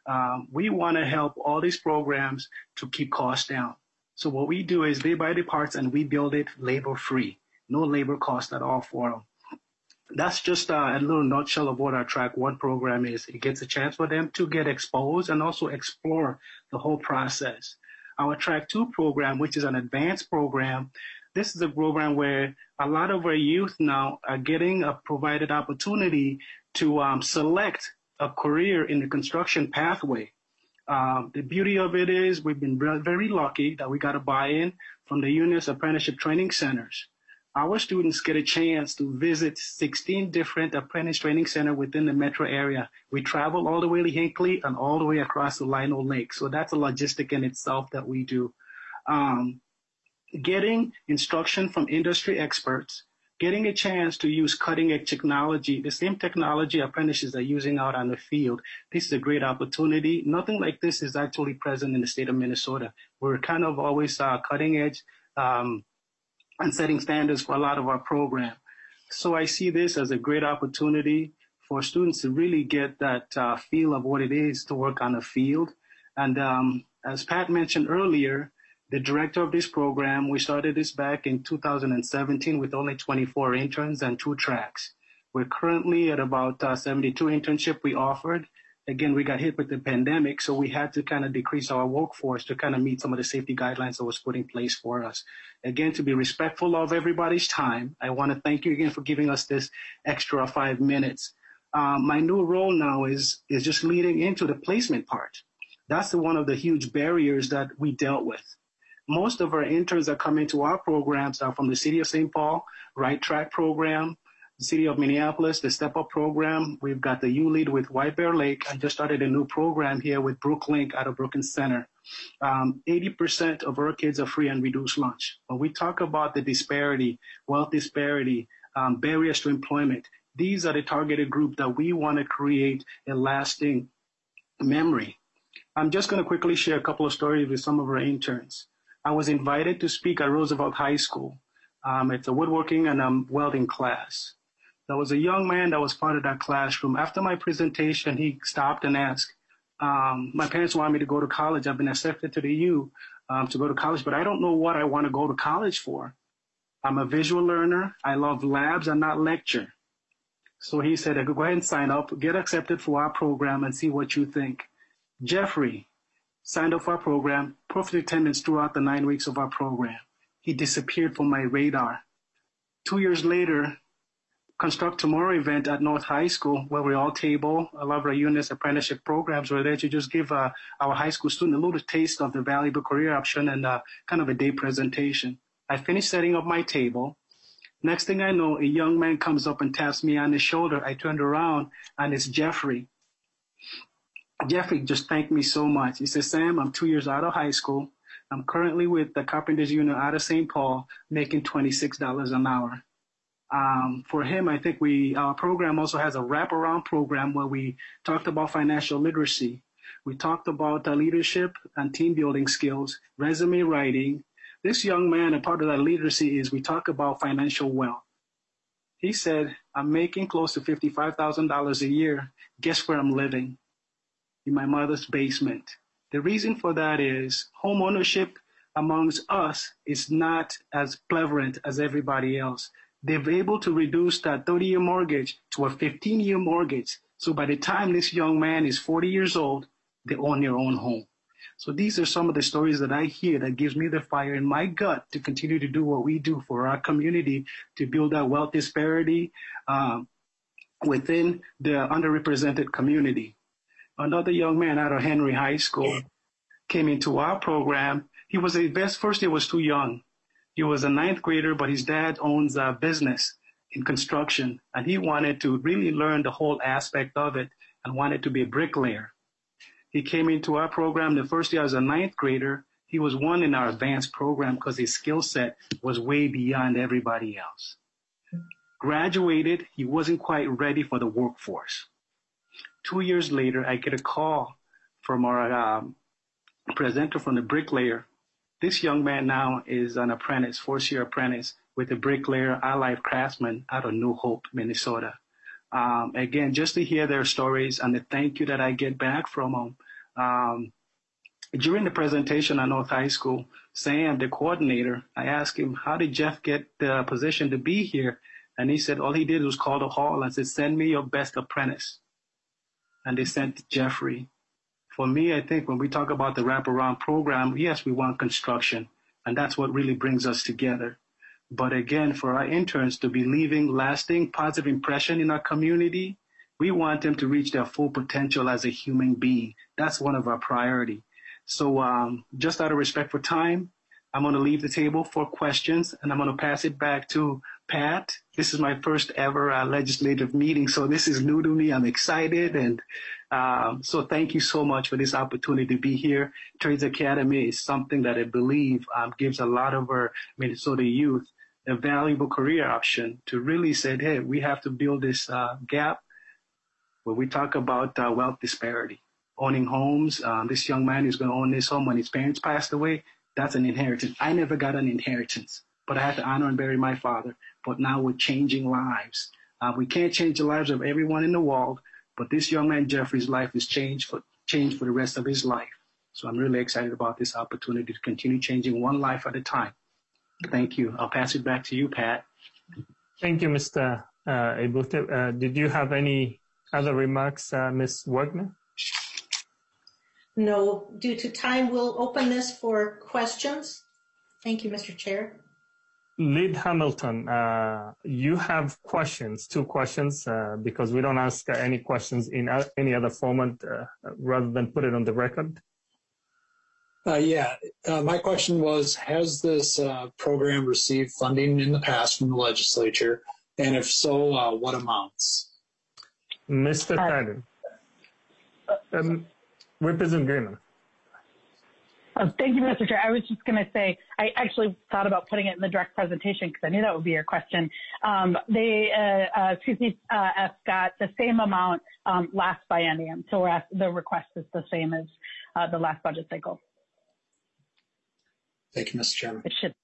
Um, we want to help all these programs to keep costs down. So what we do is they buy the parts and we build it labor free, no labor cost at all for them. That's just uh, a little nutshell of what our Track One program is. It gets a chance for them to get exposed and also explore the whole process. Our Track Two program, which is an advanced program, this is a program where a lot of our youth now are getting a provided opportunity to um, select a career in the construction pathway. Um, the beauty of it is we've been very lucky that we got a buy-in from the UNIS Apprenticeship Training Centers. Our students get a chance to visit sixteen different apprentice training centers within the metro area. We travel all the way to Hinckley and all the way across the Lino Lake. So that's a logistic in itself that we do. Um, getting instruction from industry experts, getting a chance to use cutting-edge technology, the same technology apprentices are using out on the field. This is a great opportunity. Nothing like this is actually present in the state of Minnesota. We're kind of always uh, cutting-edge um, and setting standards for a lot of our program. So I see this as a great opportunity for students to really get that uh, feel of what it is to work on the field. And um, as Pat mentioned earlier, the director of this program, we started this back in two thousand seventeen with only twenty-four interns and two tracks. We're currently at about uh, seventy-two internships we offered. Again, we got hit with the pandemic, so we had to kind of decrease our workforce to kind of meet some of the safety guidelines that was put in place for us. Again, to be respectful of everybody's time, I want to thank you again for giving us this extra five minutes. Um, my new role now is, is just leading into the placement part. That's the, one of the huge barriers that we dealt with. Most of our interns that come into our programs are from the City of Saint Paul, Right Track program, the City of Minneapolis, the Step Up program. We've got the U-Lead with White Bear Lake. I just started a new program here with Brooklink out of Brookings Center. Um, eighty percent of our kids are free and reduced lunch. When we talk about the disparity, wealth disparity, um, barriers to employment, these are the targeted group that we want to create a lasting memory. I'm just going to quickly share a couple of stories with some of our interns. I was invited to speak at Roosevelt High School. Um, it's a woodworking and um, welding class. There was a young man that was part of that classroom. After my presentation, he stopped and asked, um, my parents want me to go to college. I've been accepted to the U um, to go to college, but I don't know what I want to go to college for. I'm a visual learner. I love labs and not lecture. So he said, I could go ahead and sign up, get accepted for our program and see what you think. Jeffrey signed up for our program, perfect attendance throughout the nine weeks of our program. He disappeared from my radar. Two years later, Construct Tomorrow event at North High School, where we all table. A lot of our UNIS apprenticeship programs were there to just give uh, our high school student a little taste of the valuable career option and uh, kind of a day presentation. I finished setting up my table. Next thing I know, a young man comes up and taps me on the shoulder. I turned around, and it's Jeffrey. Jeffrey just thanked me so much. He said, Sam, I'm two years out of high school. I'm currently with the Carpenters Union out of Saint Paul, making twenty-six dollars an hour. Um, for him, I think we, our program also has a wraparound program where we talked about financial literacy. We talked about uh, leadership and team building skills, resume writing. This young man, a part of that literacy is we talk about financial wealth. He said, I'm making close to fifty-five thousand dollars a year. Guess where I'm living? In my mother's basement. The reason for that is home ownership amongst us is not as prevalent as everybody else. They've been able to reduce that thirty-year mortgage to a fifteen-year mortgage. So by the time this young man is forty years old, they own their own home. So these are some of the stories that I hear that gives me the fire in my gut to continue to do what we do for our community to build that wealth disparity um, within the underrepresented community. Another young man out of Henry High School came into our program. He was a best first year was too young. He was a ninth grader, but his dad owns a business in construction, and he wanted to really learn the whole aspect of it and wanted to be a bricklayer. He came into our program the first year as a ninth grader. He was one in our advanced program because his skill set was way beyond everybody else. Graduated, he wasn't quite ready for the workforce. Two years later, I get a call from our um, presenter from the bricklayer. This young man now is an apprentice, fourth-year apprentice with a bricklayer, allied craftsman out of New Hope, Minnesota. Um, again, just to hear their stories and the thank you that I get back from them, Um, during the presentation at North High School, Sam, the coordinator, I asked him, how did Jeff get the position to be here? And he said, all he did was call the hall and said, send me your best apprentice. And they sent Jeffrey. For me, I think when we talk about the wraparound program, yes, we want construction, and that's what really brings us together. But again, for our interns to be leaving lasting positive impression in our community, we want them to reach their full potential as a human being. That's one of our priority. So um, just out of respect for time, I'm going to leave the table for questions, and I'm going to pass it back to Pat. This is my first ever uh, legislative meeting, so this is new to me. I'm excited, and um, so thank you so much for this opportunity to be here. Trades Academy is something that I believe um, gives a lot of our Minnesota youth a valuable career option to really say, hey, we have to build this uh, gap where we talk about uh, wealth disparity. Owning homes, um, this young man who's going to own this home when his parents passed away, that's an inheritance. I never got an inheritance, but I had to honor and bury my father. But now we're changing lives. Uh, we can't change the lives of everyone in the world, but this young man, Jeffrey's life is changed for, changed for the rest of his life. So I'm really excited about this opportunity to continue changing one life at a time. Thank you. I'll pass it back to you, Pat. Thank you, Mister Uh, Ebute. Uh, did you have any other remarks, uh, Miz Wagner? No, due to time, we'll open this for questions. Thank you, Mister Chair. Lyd Hamilton, uh, you have questions, two questions, uh, because we don't ask uh, any questions in uh, any other format uh, rather than put it on the record. Uh, yeah, uh, my question was, has this uh, program received funding in the past from the legislature? And if so, uh, what amounts? Mister Tadden. Um, Representative Greenman. Oh, thank you, Mister Chair. I was just going to say, I actually thought about putting it in the direct presentation because I knew that would be your question. Um, they, uh, uh, excuse me, uh, got the same amount um, last biennium. So we're asked, the request is the same as uh, the last budget cycle. Thank you, Mister Chairman. It should.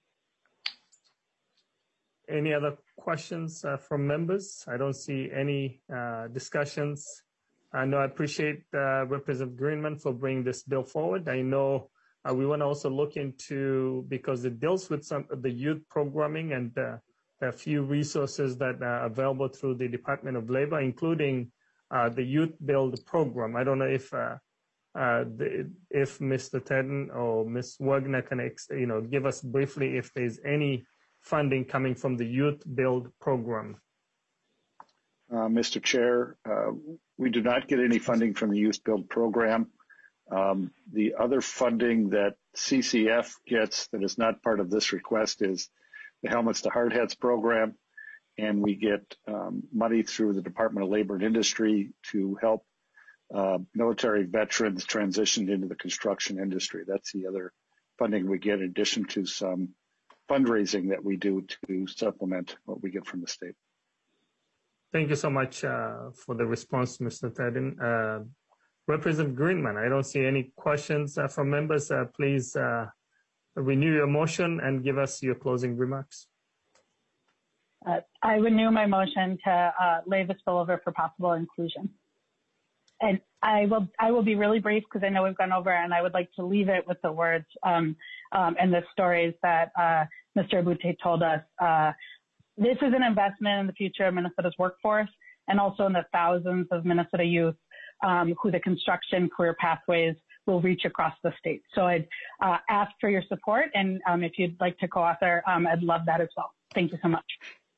Any other questions uh, from members? I don't see any uh, discussions. I know I appreciate uh, Representative Greenman for bringing this bill forward. I know uh, we want to also look into, because it deals with some of the youth programming and uh, a few resources that are available through the Department of Labor, including uh, the Youth Build program. I don't know if uh, uh, the, if Mister Tedden or Miz Wagner can ex you know give us briefly if there's any funding coming from the Youth Build program. Uh, Mister Chair, uh, we do not get any funding from the Youth Build program. Um, the other funding that C C F gets that is not part of this request is the Helmets to Hard Hats program, and we get um, money through the Department of Labor and Industry to help uh, military veterans transition into the construction industry. That's the other funding we get in addition to some fundraising that we do to supplement what we get from the state. Thank you so much uh, for the response, Mister Tedden. Uh, Representative Greenman, I don't see any questions uh, from members. Uh, please uh, renew your motion and give us your closing remarks. Uh, I renew my motion to uh, lay this bill over for possible inclusion. And I will I will be really brief because I know we've gone over, and I would like to leave it with the words um, um, and the stories that uh, Mister Ebute told us. Uh, This is an investment in the future of Minnesota's workforce and also in the thousands of Minnesota youth um, who the construction career pathways will reach across the state. So I'd uh, ask for your support, and um, if you'd like to co-author, um, I'd love that as well. Thank you so much.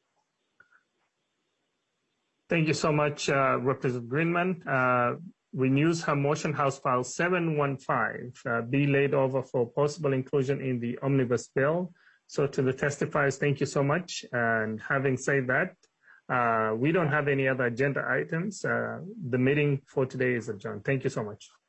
Thank you so much, uh, Representative Greenman. Uh, renews her motion, House File seven one five, uh, be laid over for possible inclusion in the omnibus bill. So to the testifiers, thank you so much. And having said that, uh, we don't have any other agenda items. Uh, the meeting for today is adjourned. Thank you so much.